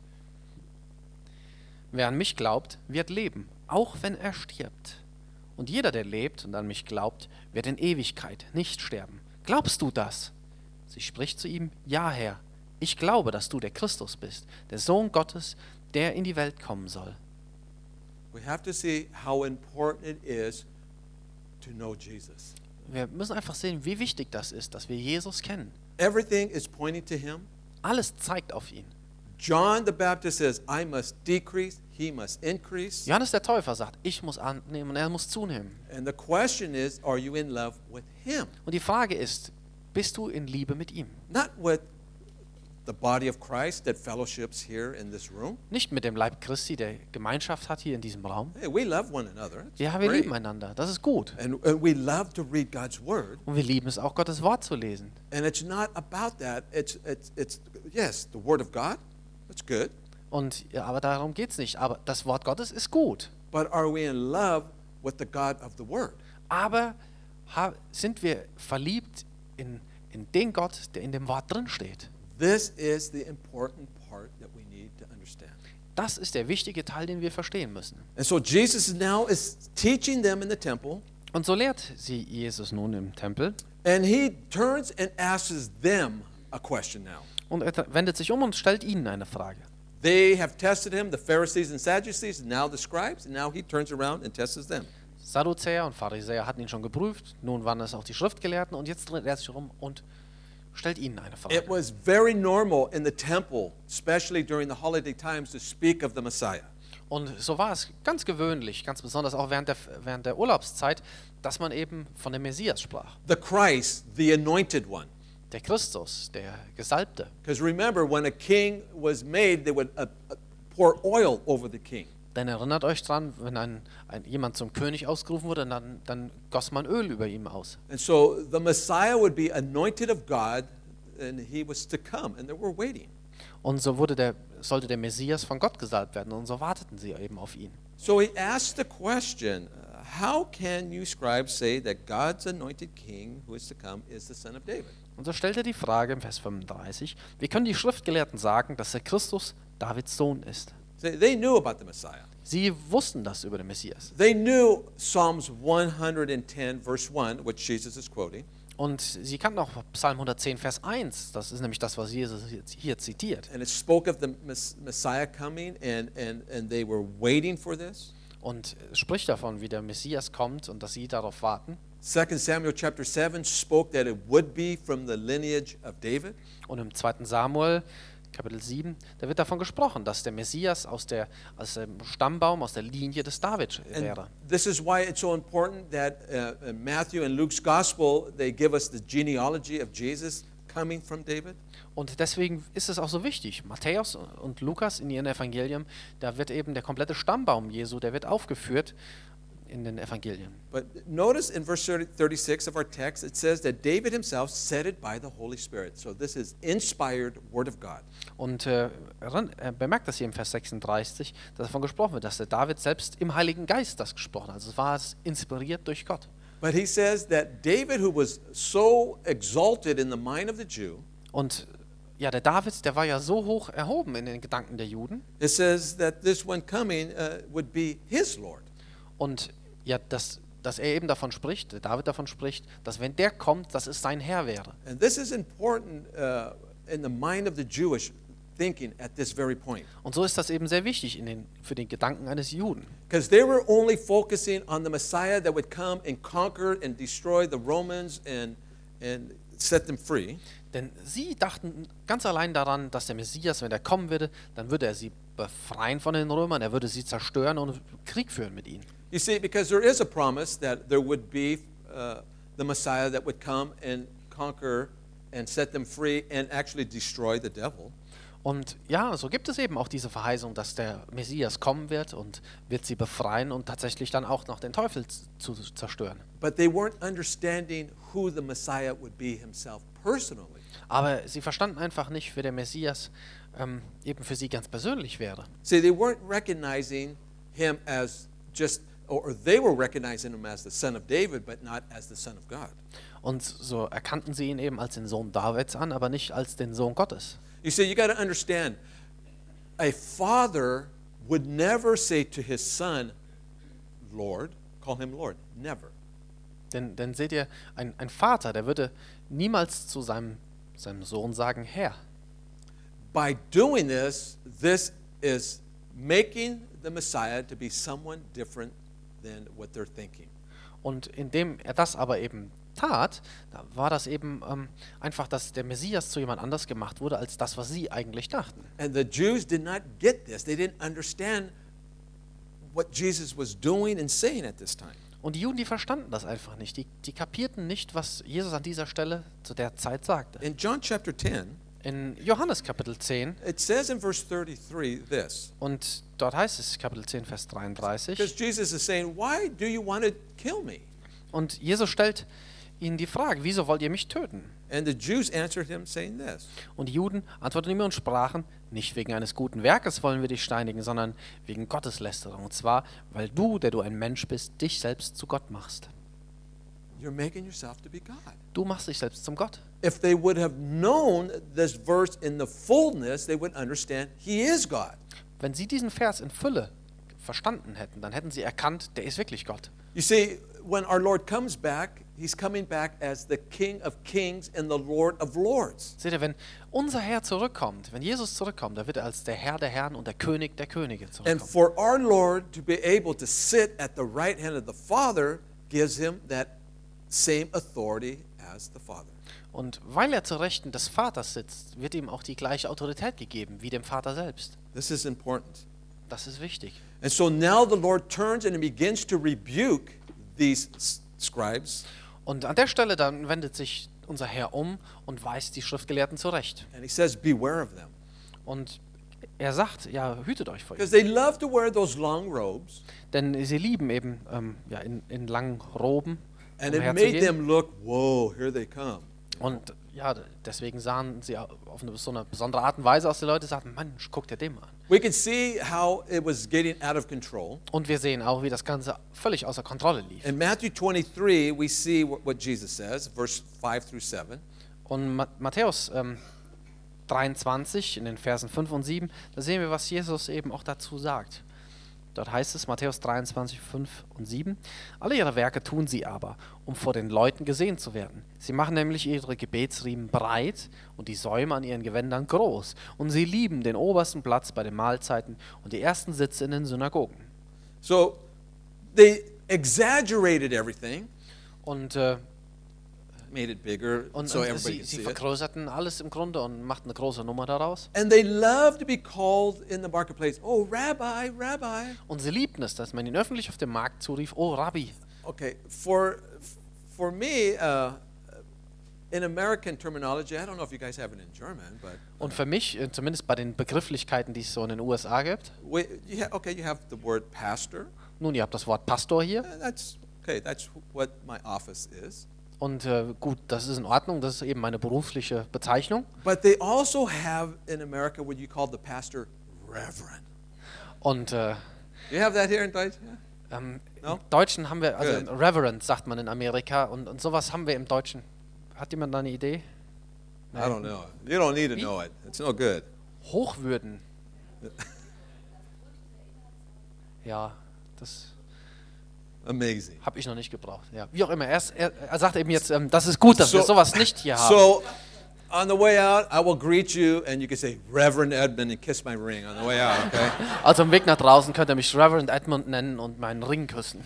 Wer an mich glaubt, wird leben, auch wenn er stirbt. Und jeder, der lebt und an mich glaubt, wird in Ewigkeit nicht sterben. Glaubst du das? Sie spricht zu ihm, ja, Herr, ich glaube, dass du der Christus bist, der Sohn Gottes, der in die Welt kommen soll. We have to see how important it is to know Jesus. Wir müssen einfach sehen, wie wichtig das ist, dass wir Jesus kennen. Everything is pointing to him. Alles zeigt auf ihn. John the Baptist says, I must decrease, he must increase. Johannes der Täufer sagt, ich muss annehmen und er muss zunehmen. And the question is, are you in love with him? Und die Frage ist, bist du in Liebe mit ihm? Not with the body of Christ that fellowships here in this room. Nicht mit dem Leib Christi, der Gemeinschaft hat hier in diesem Raum. Hey, we love one another. It's Ja, wir great. lieben einander, das ist gut. And we love to read God's word. Und wir lieben es auch, Gottes Wort zu lesen. And it's not about that. It's yes, the word of God, that's good. Und ja, aber darum geht es nicht. Aber das Wort Gottes ist gut. But are we in love with the God of the word? Aber sind wir verliebt in den Gott, der in dem Wort drin steht? This is the important part that we need to understand. Das ist der wichtige Teil, den wir verstehen müssen. And so Jesus now is teaching them in the temple, Und so lehrt sie Jesus nun im Tempel. and he turns and asks them a question now. Und er wendet sich um und stellt ihnen eine Frage. They have tested him, the Pharisees and Sadducees, and now the scribes, and now he turns around and tests them. Sadduzäer und Pharisäer hatten ihn schon geprüft. Nun waren es auch die Schriftgelehrten. Und jetzt dreht er sich um und stellt ihnen eine It Frage. was very normal in the temple, especially during the holiday times, to speak of the Messiah. Und so war es ganz gewöhnlich, ganz besonders auch während der Urlaubszeit, dass man eben von dem Messias sprach. The Christ, the anointed one. Der Christus, der Gesalbte. Because remember, when a king was made, they would pour oil over the king. Denn erinnert euch dran, wenn jemand zum König ausgerufen wurde, dann goss man Öl über ihm aus. And so the Messiah would be anointed of God, and he was to come, and they were waiting. Und so sollte der Messias von Gott gesalbt werden. Und so warteten sie eben auf ihn. So he asked the question, how can you scribes say that God's anointed king who is to come is the son of David? Und so stellt er die Frage im Vers 35, wie können die Schriftgelehrten sagen, dass der Christus Davids Sohn ist? They knew about the Messiah. Sie wussten das über den Messias. They knew Psalms 110, verse 1, which Jesus is quoting. Und sie kannten auch Psalm 110, Vers 1. Das ist nämlich das, was Jesus hier zitiert. And it spoke of the Messiah coming, and they were waiting for this. Und es spricht davon, wie der Messias kommt und dass sie darauf warten. 2 Samuel chapter 7 spoke that it would be from the lineage of David. Und im 2. Samuel, Kapitel 7, da wird davon gesprochen, dass der Messias aus dem Stammbaum, aus der Linie des David wäre. And this is why it's so important that in Matthew and Luke's gospel, they give us the genealogy of Jesus coming from David. Und deswegen ist es auch so wichtig. Matthäus und Lukas in ihren Evangelien, da wird eben der komplette Stammbaum Jesu, der wird aufgeführt in den Evangelien. But notice in verse 36 of our text, it says that David himself said it by the Holy Spirit. So this is inspired word of God. Und bemerkt das hier im Vers 36, dass davon gesprochen wird, dass der David selbst im Heiligen Geist das gesprochen hat. Also es war inspiriert durch Gott. But he says that David, who was so exalted in the mind of the Jew, Und ja, der David, der war ja so hoch erhoben in den Gedanken der Juden. it says that this one coming would be his Lord. Und ja, dass er eben davon spricht, der David davon spricht, dass wenn der kommt, dass es sein Herr wäre. And this is important in the mind of the Jewish thinking at this very point. Und so ist das eben sehr wichtig für den Gedanken eines Juden. Because they were only focusing on the Messiah that would come and conquer and destroy the Romans and set them free. Denn sie dachten ganz allein daran, dass der Messias, wenn er kommen würde, dann würde er sie befreien von den Römern, er würde sie zerstören und Krieg führen mit ihnen. You see, because there is a promise that there would be the Messiah that would come and conquer and set them free and actually destroy the devil. Und ja, so gibt es eben auch diese Verheißung, dass der Messias kommen wird und wird sie befreien und tatsächlich dann auch noch den Teufel zu zerstören. But they weren't understanding who the Messiah would be himself personally. Aber sie verstanden einfach nicht, wer der Messias eben für sie ganz persönlich wäre. See, they weren't recognizing him as just, or they were recognizing him as the son of David, but not as the son of God. Und so erkannten sie ihn eben als den Sohn Davids an, aber nicht als den Sohn Gottes. You see, you got to understand, a father would never say to his son, Lord, call him Lord, never. Denn seht ihr, ein Vater, der würde niemals zu seinem Sohn sagen, Herr. By doing this, this is making the Messiah to be someone different than what they're thinking. Und indem er das aber eben tat, da war das eben einfach, dass der Messias zu jemand anders gemacht wurde, als das, was sie eigentlich dachten. And the Jews did not get this. They didn't understand what Jesus was doing and saying at this time. Und die Juden, die verstanden das einfach nicht. Die kapierten nicht, was Jesus an dieser Stelle zu der Zeit sagte. In John chapter 10, In Johannes Kapitel 10, it says in verse 33 this. und dort heißt es, Kapitel 10, Vers Because 33, Jesus is saying, why do you want to kill me? und Jesus stellt ihnen die Frage, wieso wollt ihr mich töten? And the Jews answered him saying this. Und die Juden antworteten ihm und sprachen, nicht wegen eines guten Werkes wollen wir dich steinigen, sondern wegen Gotteslästerung. Und zwar, weil du, der du ein Mensch bist, dich selbst zu Gott machst. You're making yourself to be God. Du machst dich selbst zum Gott. If they would have known this verse in the fullness, they would understand he is God. Wenn sie diesen Vers in Fülle verstanden hätten, dann hätten sie erkannt, der ist wirklich Gott. You see, when our Lord comes back, he's coming back as the King of Kings and the Lord of Lords. Seht ihr, wenn unser Herr zurückkommt, wenn Jesus zurückkommt, dann wird er als der Herr der Herren und der König der Könige And zurückkommen. for our Lord to be able to sit at the right hand of the Father gives him that same authority as the Father. Und weil er zur Rechten des Vaters sitzt, wird ihm auch die gleiche Autorität gegeben wie dem Vater selbst. This is important. Das ist wichtig. And so now the Lord turns and he begins to rebuke these scribes. Und an der Stelle dann wendet sich unser Herr um und weist die Schriftgelehrten zurecht. And he says, beware of them. Und er sagt, ja, hütet euch vor ihnen. Because they love to wear those long robes. Denn sie lieben eben in langen Roben And it made umherzugehen. them look, whoa, here they come. Und ja, deswegen sahen sie auf so eine besondere Art und Weise aus. Die Leute sagten, Mensch, guck dir den mal an. We can see how it was getting out of control. Und wir sehen auch, wie das Ganze völlig außer Kontrolle lief. In Matthew 23, we see what Jesus says, verse 5 through 7. Und Matthäus 23, in den Versen 5 und 7, da sehen wir, was Jesus eben auch dazu sagt. Dort heißt es, Matthäus 23, 5 und 7, alle ihre Werke tun sie aber, um vor den Leuten gesehen zu werden. Sie machen nämlich ihre Gebetsriemen breit und die Säume an ihren Gewändern groß. Und sie lieben den obersten Platz bei den Mahlzeiten und die ersten Sitze in den Synagogen. So they exaggerated everything, Und made it bigger so everybody could sie see it. vergrößerten alles im Grunde und machten eine große Nummer daraus. And they love to be called in the marketplace, oh, Rabbi, Rabbi. Und sie liebten es, dass man ihn öffentlich auf dem Markt zurief, oh Rabbi. Okay, for me, in American terminology, I don't know if you guys have it in German, but Und für mich, zumindest bei den Begrifflichkeiten, die es so in den USA gibt, you have the word pastor. nun, ihr habt das Wort Pastor hier. That's okay. That's what my office is. Und gut, das ist in Ordnung, das ist eben meine berufliche Bezeichnung. But they also have in America what you call the pastor reverend. Und You have that here in Deutsch? Yeah? No? im Deutschen haben wir, also Good. Reverend sagt man in Amerika und sowas haben wir im Deutschen. Hat jemand da eine Idee? I don't know. You don't need to know it. It's no good. Hochwürden. Ja, das Amazing. habe ich noch nicht gebraucht. Ja, wie auch immer, er sagt eben jetzt, das ist gut, dass wir sowas nicht hier haben. So, On the way out, I will greet you, and you can say, Reverend Edmund, and kiss my ring on the way out, okay? Also am Weg nach draußen könnt ihr mich Reverend Edmund nennen und meinen Ring küssen.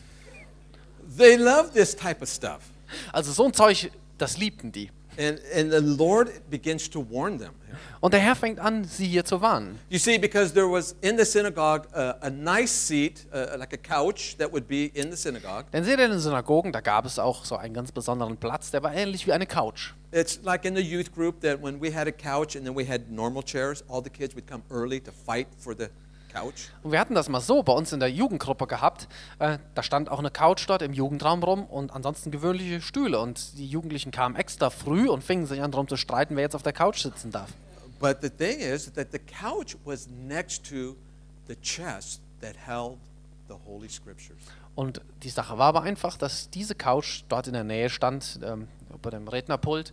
They love this type of stuff. Also so ein Zeug, das liebten die. And the Lord begins to warn them. Und der Herr fängt an, sie hier zu warnen. You see, because there was in the synagogue a nice seat, like a couch that would be in the synagogue. Denn seht ihr, in den Synagogen, da gab es auch so einen ganz besonderen Platz, der war ähnlich wie eine Couch. It's like in the youth group that when we had a couch and then we had normal chairs, all the kids would come early to fight for the couch. Und wir hatten das mal so bei uns in der Jugendgruppe gehabt. Da stand auch eine Couch dort im Jugendraum rum und ansonsten gewöhnliche Stühle. Und die Jugendlichen kamen extra früh und fingen sich an, darum zu streiten, wer jetzt auf der Couch sitzen darf. But the thing is that the couch was next to the chest that held the Holy Scriptures. Und die Sache war aber einfach, dass diese Couch dort in der Nähe stand, bei dem Rednerpult,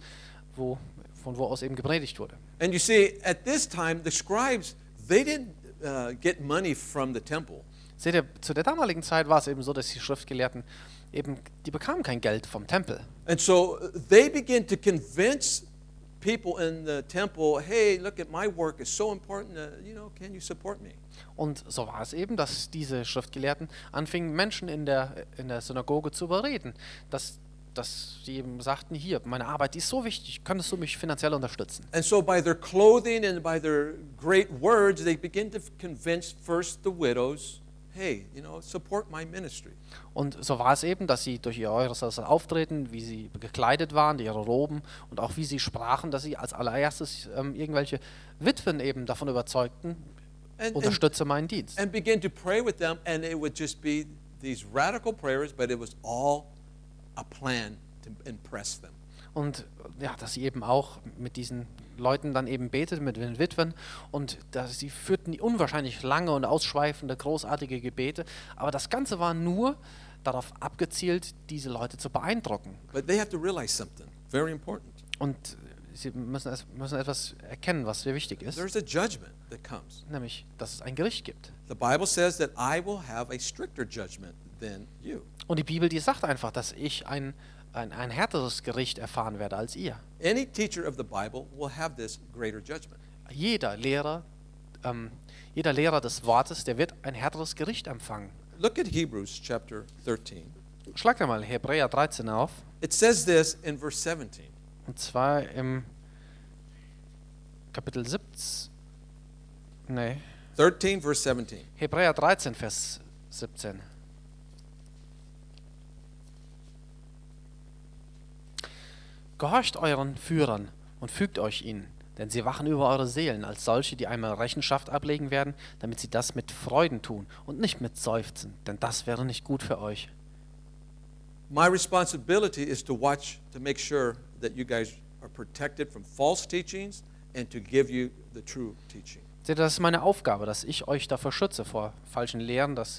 von wo aus eben gepredigt wurde. And you see, at this time, the scribes, they didn't get money from the temple. Seht ihr, zu der damaligen Zeit war es eben so, dass die Schriftgelehrten die bekamen kein Geld vom Tempel. And so they begin to convince people in the temple, hey, look at my work is so important, can you support me? Und so war es eben, dass diese Schriftgelehrten anfingen, Menschen in der Synagoge zu überreden, dass sie eben sagten, hier, meine Arbeit, die ist so wichtig, könntest du mich finanziell unterstützen? And so by their clothing and by their great words, they begin to convince first the widows, hey, support my ministry. Und so war es eben, dass sie durch ihr äußeres Auftreten, wie sie gekleidet waren, ihre Roben und auch wie sie sprachen, dass sie als allererstes irgendwelche Witwen eben davon überzeugten, unterstütze meinen Dienst. And begin to pray with them, and it would just be these radical prayers, but it was all a plan to impress them. Und ja, dass sie eben auch mit diesen Leuten dann eben beteten, mit den Witwen, und sie führten die unwahrscheinlich lange und ausschweifende, großartige Gebete, aber das Ganze war nur darauf abgezielt, diese Leute zu beeindrucken. But they have to realize something very important. Und sie müssen etwas erkennen, was sehr wichtig ist, There's a judgment that comes. nämlich, dass es ein Gericht gibt. The Bible says that I will have a stricter judgment than you. Und die Bibel, die sagt einfach, dass ich ein härteres Gericht erfahren werde als ihr. Any teacher of the Bible will have this greater judgment. Jeder Lehrer des Wortes, der wird ein härteres Gericht empfangen. Look at Hebrews chapter 13. Schlag dir mal Hebräer 13 auf, It says this in verse 17. und zwar im Kapitel 13 verse 17. Hebräer 13, Vers 17. Gehorcht euren Führern und fügt euch ihnen, denn sie wachen über eure Seelen als solche, die einmal Rechenschaft ablegen werden, damit sie das mit Freuden tun und nicht mit Seufzen, denn das wäre nicht gut für euch. My responsibility is to watch to make sure that you guys are protected from false teachings and to give you the true teaching. Seht ihr, das ist meine Aufgabe, dass ich euch dafür schütze vor falschen Lehren, dass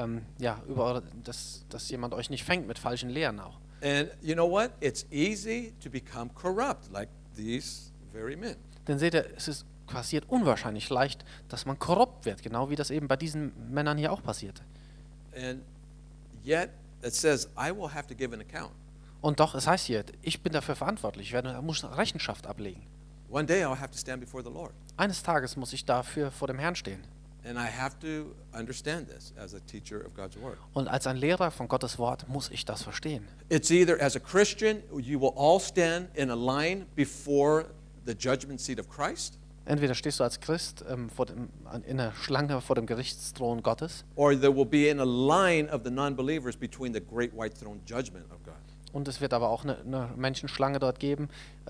jemand euch nicht fängt mit falschen Lehren auch. And you know what? It's easy to become corrupt like these very men. Denn seht ihr, passiert unwahrscheinlich leicht, dass man korrupt wird, genau wie das eben bei diesen Männern hier auch passierte. And yet it says, I will have to give an account. Und doch, es heißt hier, ich bin dafür verantwortlich, ich muss Rechenschaft ablegen. One day I'll have to stand before the Lord. Eines Tages muss ich dafür vor dem Herrn stehen. And I have to understand this as a teacher of God's Word. Und als ein Lehrer von Gottes Wort muss ich das verstehen. It's either as a Christian, you will all stand in a line before the judgment seat of Christ, Entweder stehst du als Christ in der Schlange vor dem Gerichtsthron Gottes, or there will be in a line of the non-believers between the great white throne judgment of God. und es wird aber auch eine Menschenschlange dort geben,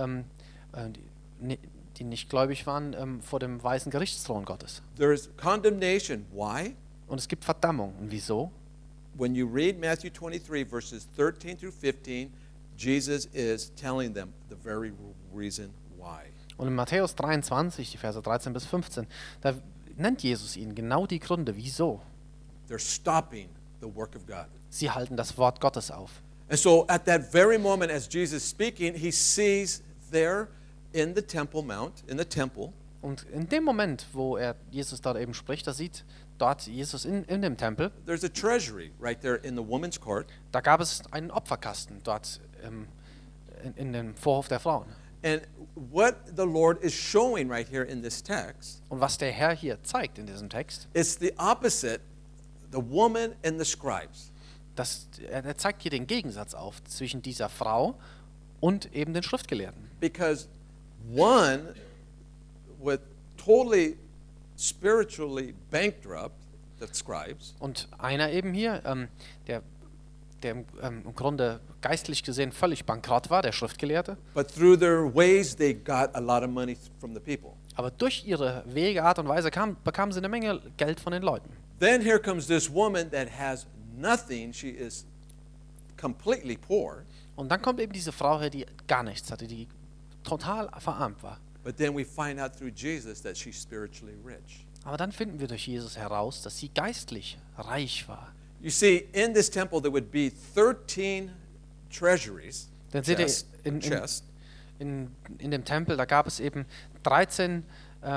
die nicht gläubig waren, vor dem weißen Gerichtsthron Gottes. There is condemnation. Why? Und es gibt Verdammung. Und wieso? When you read Matthew 23, verses 13 through 15, Jesus is telling them the very reason why. Und in Matthäus 23, die Verse 13 bis 15, da nennt Jesus ihnen genau die Gründe, wieso. They're stopping the work of God. Sie halten das Wort Gottes auf. And so at that very moment as Jesus is speaking, he sees there in the Temple Mount, in the temple, Und in dem Moment, wo Jesus dort eben spricht, da sieht dort Jesus in dem Tempel, there's a treasury right there in the women's court. da gab es einen Opferkasten dort in dem Vorhof der Frauen. And what the Lord is showing right here in this text Und was der Herr hier zeigt in diesem Text, is the opposite, the woman and the scribes. er zeigt hier den Gegensatz auf zwischen dieser Frau und eben den Schriftgelehrten. Because one, with totally spiritually bankrupt, the scribes, Und einer eben hier, der im Grunde geistlich gesehen völlig bankrott war, der Schriftgelehrte, but through their ways they got a lot of money from the people. aber durch ihre Wege, Art und Weise bekamen sie eine Menge Geld von den Leuten. Then here comes this woman that has nothing. She is completely poor. Und dann kommt eben diese Frau her, die gar nichts hatte, die total verarmt war. But then we find out through Jesus that she's spiritually rich. Aber dann finden wir durch Jesus heraus, dass sie geistlich reich war. You see, in this temple there would be 13 treasuries. Dann seht ihr, Chest. in dem Tempel, da gab es eben 13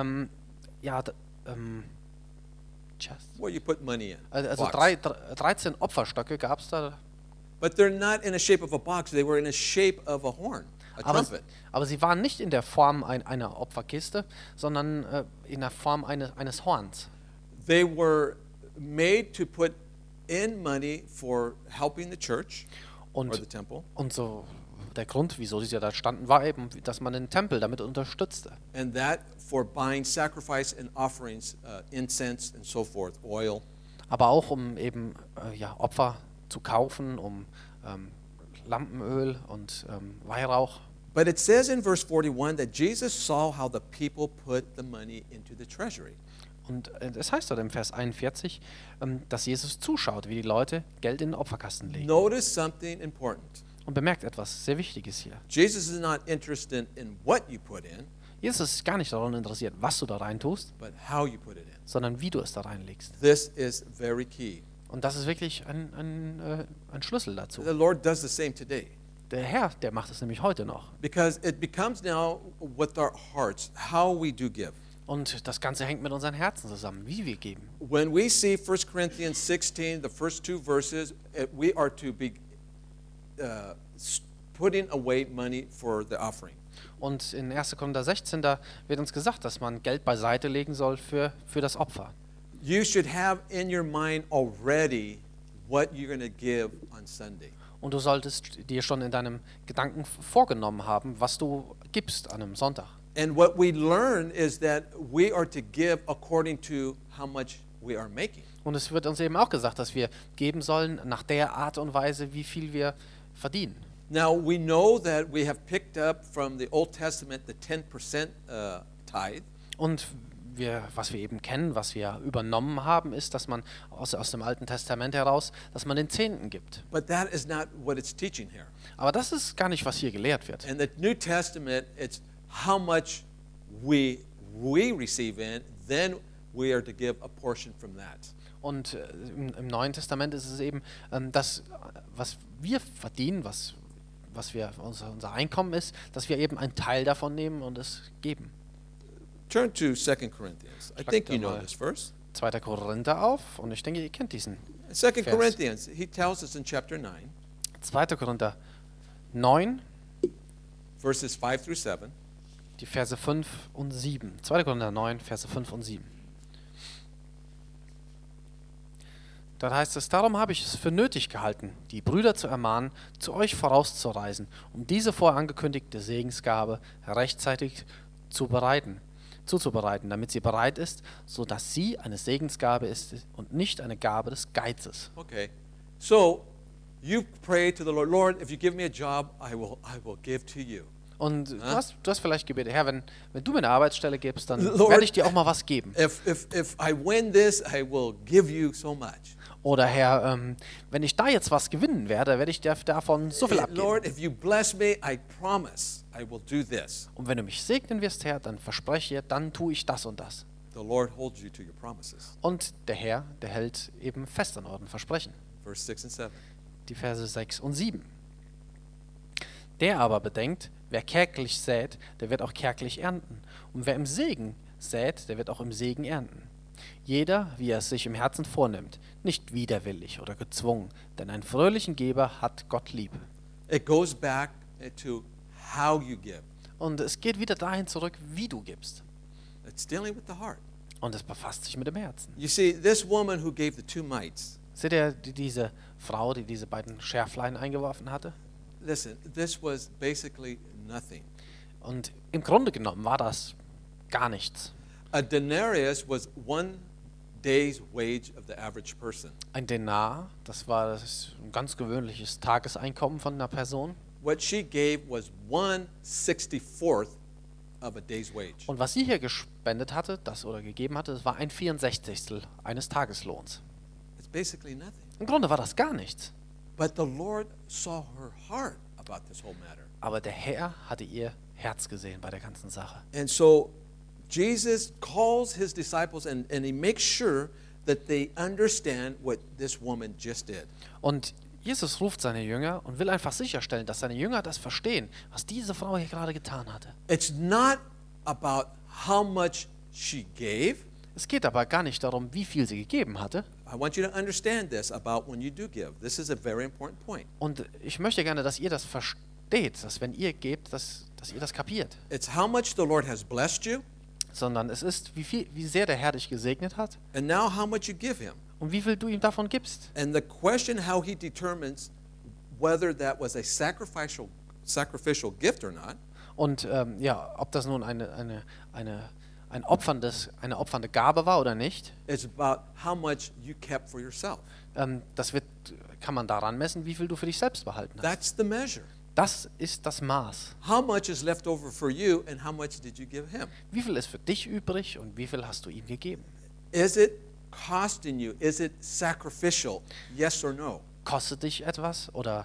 Chests. Where you put money in. Also Box. 13 Opferstöcke gab es da. But they're not in the shape of a box. They were in the shape of a horn, a trumpet. Aber sie waren nicht in der Form einer Opferkiste, sondern in der Form eines Horns. They were made to put in money for helping the church or the Und, temple, und so der Grund, wieso sie da standen, war eben, dass man den Tempel damit unterstützte. and that for buying sacrifice and offerings, incense and so forth, oil. Aber auch um eben Opfer zu kaufen, um Lampenöl und Weihrauch. But it says in verse 41 that Jesus saw how the people put the money into the treasury. Und es heißt dort im Vers 41, dass Jesus zuschaut, wie die Leute Geld in den Opferkasten legen. Notice something important. Und bemerkt etwas sehr Wichtiges hier. Jesus is not interested in what you put in, Jesus ist gar nicht daran interessiert, was du da rein tust, but how you put it in. sondern wie du es da reinlegst. This is very key. Und das ist wirklich ein Schlüssel dazu. The Lord does the same today Der Herr, der macht es nämlich heute noch. because it becomes now with our hearts how we do give. Und das Ganze hängt mit unseren Herzen zusammen, wie wir geben. When we see 1 Corinthians 16, the first two verses, we are to be putting away money for the offering. Und in 1. Korinther 16, da wird uns gesagt, dass man Geld beiseite legen soll für das Opfer. You should have in your mind already what you're going to give on Sunday. Und du solltest dir schon in deinem Gedanken vorgenommen haben, was du gibst an einem Sonntag. And what we learn is that we are to give according to how much we are making. Und es wird uns eben auch gesagt, dass wir geben sollen nach der Art und Weise, wie viel wir verdienen. Now, we know that we have picked up from the Old Testament the 10% tithe. Und was wir eben kennen, was wir übernommen haben, ist, dass man aus dem Alten Testament heraus, dass man den Zehnten gibt. But that is not what it's teaching here. Aber das ist gar nicht, was hier gelehrt wird. In the New Testament, it's how much we receive in, then we are to give a portion from that. Und im Neuen Testament ist es eben das, was wir verdienen, was unser Einkommen ist, dass wir eben einen Teil davon nehmen und es geben. Turn to 2 Corinthians. I think you know this verse. 2. Korinther auf und ich denke, ihr kennt diesen. 2 Vers. Corinthians, he tells us in chapter 9, 2. Korinther 9, verses 5 through 7. die Verse 5 und 7. 2. Korinther 9, Verse 5 und 7. Dort heißt es, darum habe ich es für nötig gehalten, die Brüder zu ermahnen, zu euch vorauszureisen, um diese vorangekündigte Segensgabe rechtzeitig zuzubereiten, damit sie bereit ist, sodass sie eine Segensgabe ist und nicht eine Gabe des Geizes. Okay. So, you pray to the Lord, Lord, if you give me a job, I will give to you. Und du hast vielleicht gebetet, Herr, wenn du mir eine Arbeitsstelle gibst, dann Lord, werde ich dir auch mal was geben. If I win this, I will give you so much. Oder Herr, wenn ich da jetzt was gewinnen werde, werde ich dir davon so viel abgeben. Lord, if you bless me, I promise I will do this. Und wenn du mich segnen wirst, Herr, dann verspreche ich, dann tue ich das und das. The Lord holds you to your promises. Und der Herr, der hält eben fest an euren Versprechen. Verse 6 and 7. Die Verse 6 und 7. Der aber bedenkt, wer kärglich sät, der wird auch kärglich ernten. Und wer im Segen sät, der wird auch im Segen ernten. Jeder, wie er es sich im Herzen vornimmt, nicht widerwillig oder gezwungen, denn einen fröhlichen Geber hat Gott lieb. It goes back to how you give. Und es geht wieder dahin zurück, wie du gibst. It's dealing with the heart. Und es befasst sich mit dem Herzen. You see, this woman who gave the 2 mites, Seht ihr diese Frau, die diese beiden Schärflein eingeworfen hatte? listen, this was basically nothing. Und im Grunde genommen war das gar nichts. A denarius was 1 day's wage of the average person. Ein Denar, das war ein ganz gewöhnliches Tageseinkommen von einer Person. What she gave was 1/64 of a day's wage. Und was sie hier gespendet hatte, oder gegeben hatte, das war ein 64. eines Tageslohns. It's basically nothing. Im Grunde war das gar nichts. But the Lord saw her heart about this whole matter. Aber der Herr hatte ihr Herz gesehen bei der ganzen Sache. And so Jesus calls his disciples and he makes sure that they understand what this woman just did. Und Jesus ruft seine Jünger und will einfach sicherstellen, dass seine Jünger das verstehen, was diese Frau hier gerade getan hatte. It's not about how much she gave. Es geht aber gar nicht darum, wie viel sie gegeben hatte. I want you to understand this about when you do give. This is a very important point. Und ich möchte gerne, dass ihr das versteht, dass wenn ihr gebt, dass ihr das kapiert. It's how much the Lord has blessed you, Sondern es ist, wie sehr der Herr dich gesegnet hat and now how much you give him. und wie viel du ihm davon gibst. And the question how he determines whether that was a sacrificial gift or not Und ja, ob das nun eine opfernde Gabe war oder nicht, is about how much you kept for yourself. kann man daran messen, wie viel du für dich selbst behalten hast. That's the measure. Das ist das Maß. How much is left over for you and how much did you give him? Wie viel ist für dich übrig und wie viel hast du ihm gegeben? Is it costing you? Is it sacrificial? Yes or no? Kostet dich etwas oder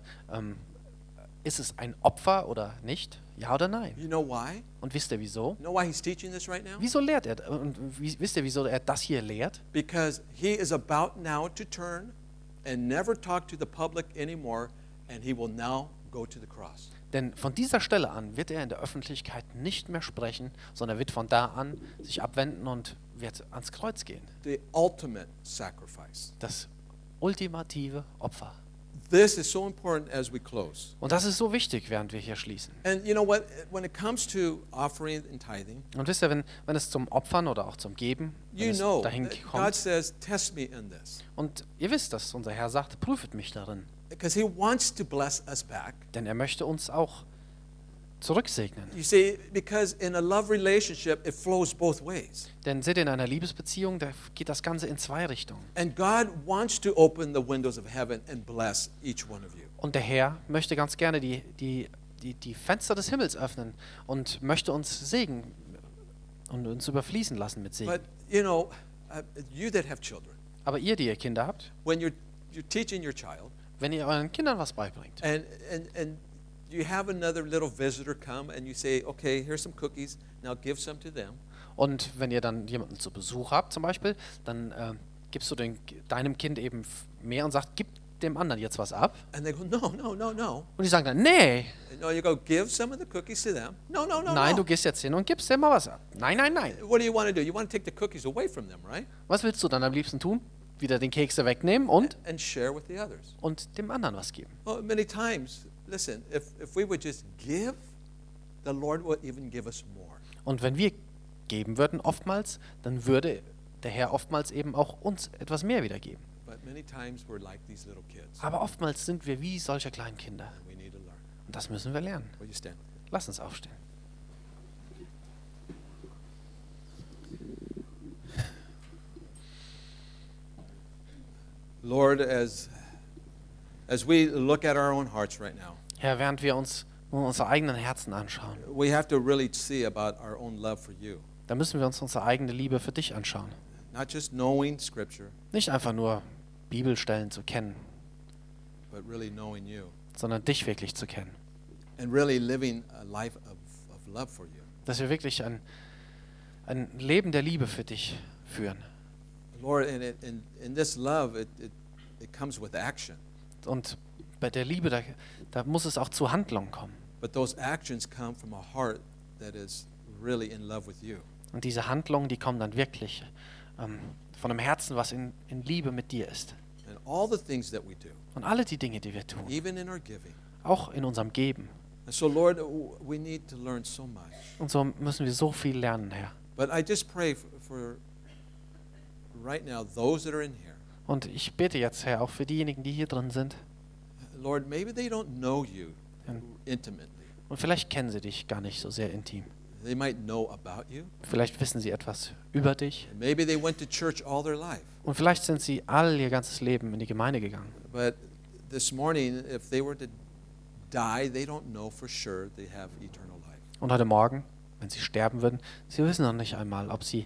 ist es ein Opfer oder nicht? Ja oder nein? You know why? Und wisst ihr wieso? You know why he's teaching this right now? Wieso lehrt er? Und wisst ihr, wieso er das hier lehrt? Because he is about now to turn and never talk to the public anymore, and he will now go to the cross. Denn von dieser Stelle an wird er in der Öffentlichkeit nicht mehr sprechen, sondern wird von da an sich abwenden und wird ans Kreuz gehen. The ultimate sacrifice. Das ultimative Opfer. This is so important as we close. Und das ist so wichtig, während wir hier schließen. And you know what? When it comes to offering and tithing, Und wisst ihr, wenn es zum Opfern oder auch zum Geben, wenn you es know dahin that God kommt, says, test me in this. und ihr wisst, dass unser Herr sagt, prüfet mich darin, Because he wants to bless us back. denn er möchte uns auch zurücksegnen. You see, because in a love relationship, it flows both ways. Denn seht ihr, in einer Liebesbeziehung, da geht das Ganze in zwei Richtungen. And God wants to open the windows of heaven and bless each one of you. Und der Herr möchte ganz gerne die Fenster des Himmels öffnen und möchte uns segnen und uns überfließen lassen mit Segen. But, you know, you that have children, Aber ihr, die ihr Kinder habt, when you're teaching your child, wenn ihr euren Kindern was beibringt and you have another little visitor come and you say, okay, here's some cookies, now give some to them. und wenn ihr dann jemanden zu Besuch habt zum Beispiel, dann gibst du deinem Kind eben mehr und sagst, gib dem anderen jetzt was ab. And they go, no, no, no, no. Und die sagen dann, nee, No, you go, give some of the cookies to them. No, no, no, nein, no. du gehst jetzt hin und gibst dem mal was ab. Nein, nein, nein. What do you want to do? You want to take the cookies away from them, right? Was willst du dann am liebsten tun? Wieder den Kekse wegnehmen und And share with the others. dem anderen was geben. Well, many times, listen, if we would just give, the Lord will even give us more. Und wenn wir geben würden oftmals, dann würde der Herr oftmals eben auch uns etwas mehr wiedergeben. But many times we're like these little kids. Aber oftmals sind wir wie solche kleinen Kinder. And we need to learn. Und das müssen wir lernen. Will you stand? Lass uns aufstehen. Lord, as we look at our own hearts right now, Herr, während wir uns nun unsere eigenen Herzen anschauen, we have to really see about our own love for you. da müssen wir uns unsere eigene Liebe für dich anschauen. Not just knowing Scripture, Nicht einfach nur Bibelstellen zu kennen, but really knowing you. sondern dich wirklich zu kennen. And really living a life of love for you. Dass wir wirklich ein Leben der Liebe für dich führen. Lord, in this love, it comes with action. Und bei der Liebe, da muss es auch zu Handlungen kommen. But those actions come from a heart that is really in love with you. Und diese Handlungen, die kommen dann wirklich von einem Herzen, was in Liebe mit dir ist. And all the things that we do, Und alle die Dinge, die wir tun, even in our giving, auch in unserem Geben, And so, Lord, we need to learn so much. Und so müssen wir so viel lernen, Herr. But I just pray for right now those that are in here. Und ich bete jetzt, Herr, auch für diejenigen, die hier drin sind. Lord, maybe they don't know you intimately. Und vielleicht kennen sie dich gar nicht so sehr intim. They might know about you. Vielleicht wissen sie etwas über dich. And maybe they went to church all their life. Und vielleicht sind sie all ihr ganzes Leben in die Gemeinde gegangen. But this morning, if they were to die, they don't know for sure they have eternal life. Und heute Morgen, wenn sie sterben würden, sie wissen noch nicht einmal, ob sie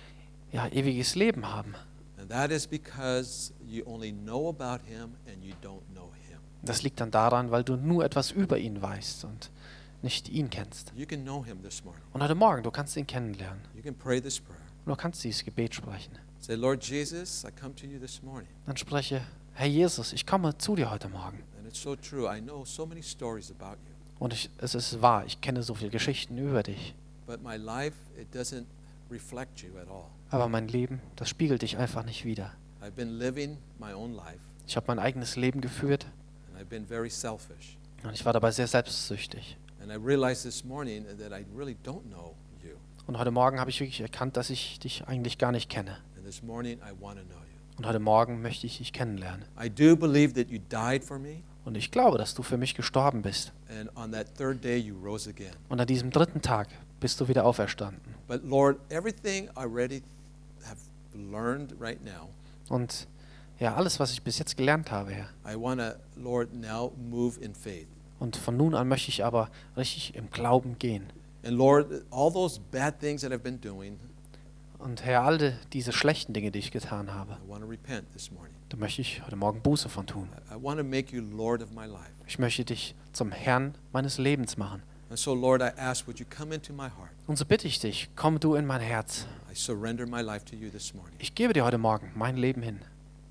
ewiges Leben haben. And that is because you only know about him and you don't know him. Das liegt dann daran, weil du nur etwas über ihn weißt und nicht ihn kennst. You can know him this morning. Und heute Morgen, du kannst ihn kennenlernen. You can pray this prayer. Und du kannst dieses Gebet sprechen. Say, Lord Jesus, I come to you this morning. Dann spreche, Herr Jesus, ich komme zu dir heute Morgen. And it's so true. I know so many stories about you. Und es ist wahr, ich kenne so viele Geschichten über dich. But my life, it doesn't reflect you at all. Aber mein Leben, das spiegelt dich einfach nicht wider. I've been living my own life, Ich habe mein eigenes Leben geführt and I've been very selfish. und ich war dabei sehr selbstsüchtig. And I realized this morning that I really don't know you. Und heute Morgen habe ich wirklich erkannt, dass ich dich eigentlich gar nicht kenne. And this morning, I want to know you. Und heute Morgen möchte ich dich kennenlernen. I do believe that you died for me, Und ich glaube, dass du für mich gestorben bist. and on that third day, you rose again. Und an diesem dritten Tag bist du wieder auferstanden. But Lord, everything I already have learned right now, Und ja, alles, was ich bis jetzt gelernt habe, Herr. I want to, Lord, now move in faith. Und von nun an möchte ich aber richtig im Glauben gehen. And Lord, all those bad things that I've been doing, Und Herr, alle diese schlechten Dinge, die ich getan habe, I want to repent this morning. da möchte ich heute Morgen Buße von tun. I want to make you Lord of my life. Ich möchte dich zum Herrn meines Lebens machen. And so, Lord, I ask, would you come into my heart? Und so bitte ich dich, komm du in mein Herz. I surrender my life to you this morning. Ich gebe dir heute Morgen mein Leben hin.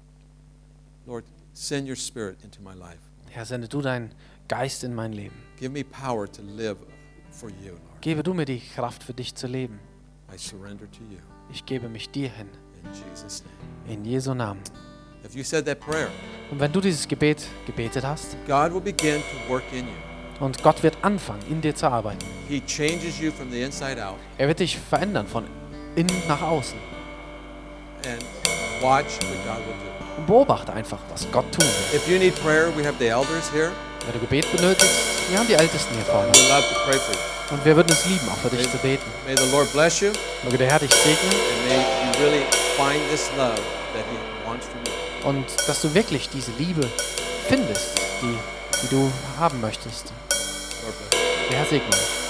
Lord, send your spirit into my life. Herr, sende du deinen Geist in mein Leben. Give me power to live for you, Lord. Gebe du mir die Kraft für dich zu leben. I surrender to you. Ich gebe mich dir hin. In Jesus' name. In Jesu Namen. If you said that prayer, Und wenn du dieses Gebet gebetet hast God will begin to work in you. und Gott wird anfangen, in dir zu arbeiten. He changes you from the inside out. Er wird dich verändern von innen nach außen. And watch what God will do. Und beobachte einfach, was Gott tun wird. If you need prayer, we have the elders here. Wenn du Gebet benötigst, wir haben die Ältesten hier vorne. We love to pray for you. Und wir würden es lieben, auch für dich zu beten. May the Lord bless you, Möge der Herr dich segnen and may you really find this love that He wants from you. und dass du wirklich diese Liebe findest, die du haben möchtest. Lord bless you. Der Herr segne dich.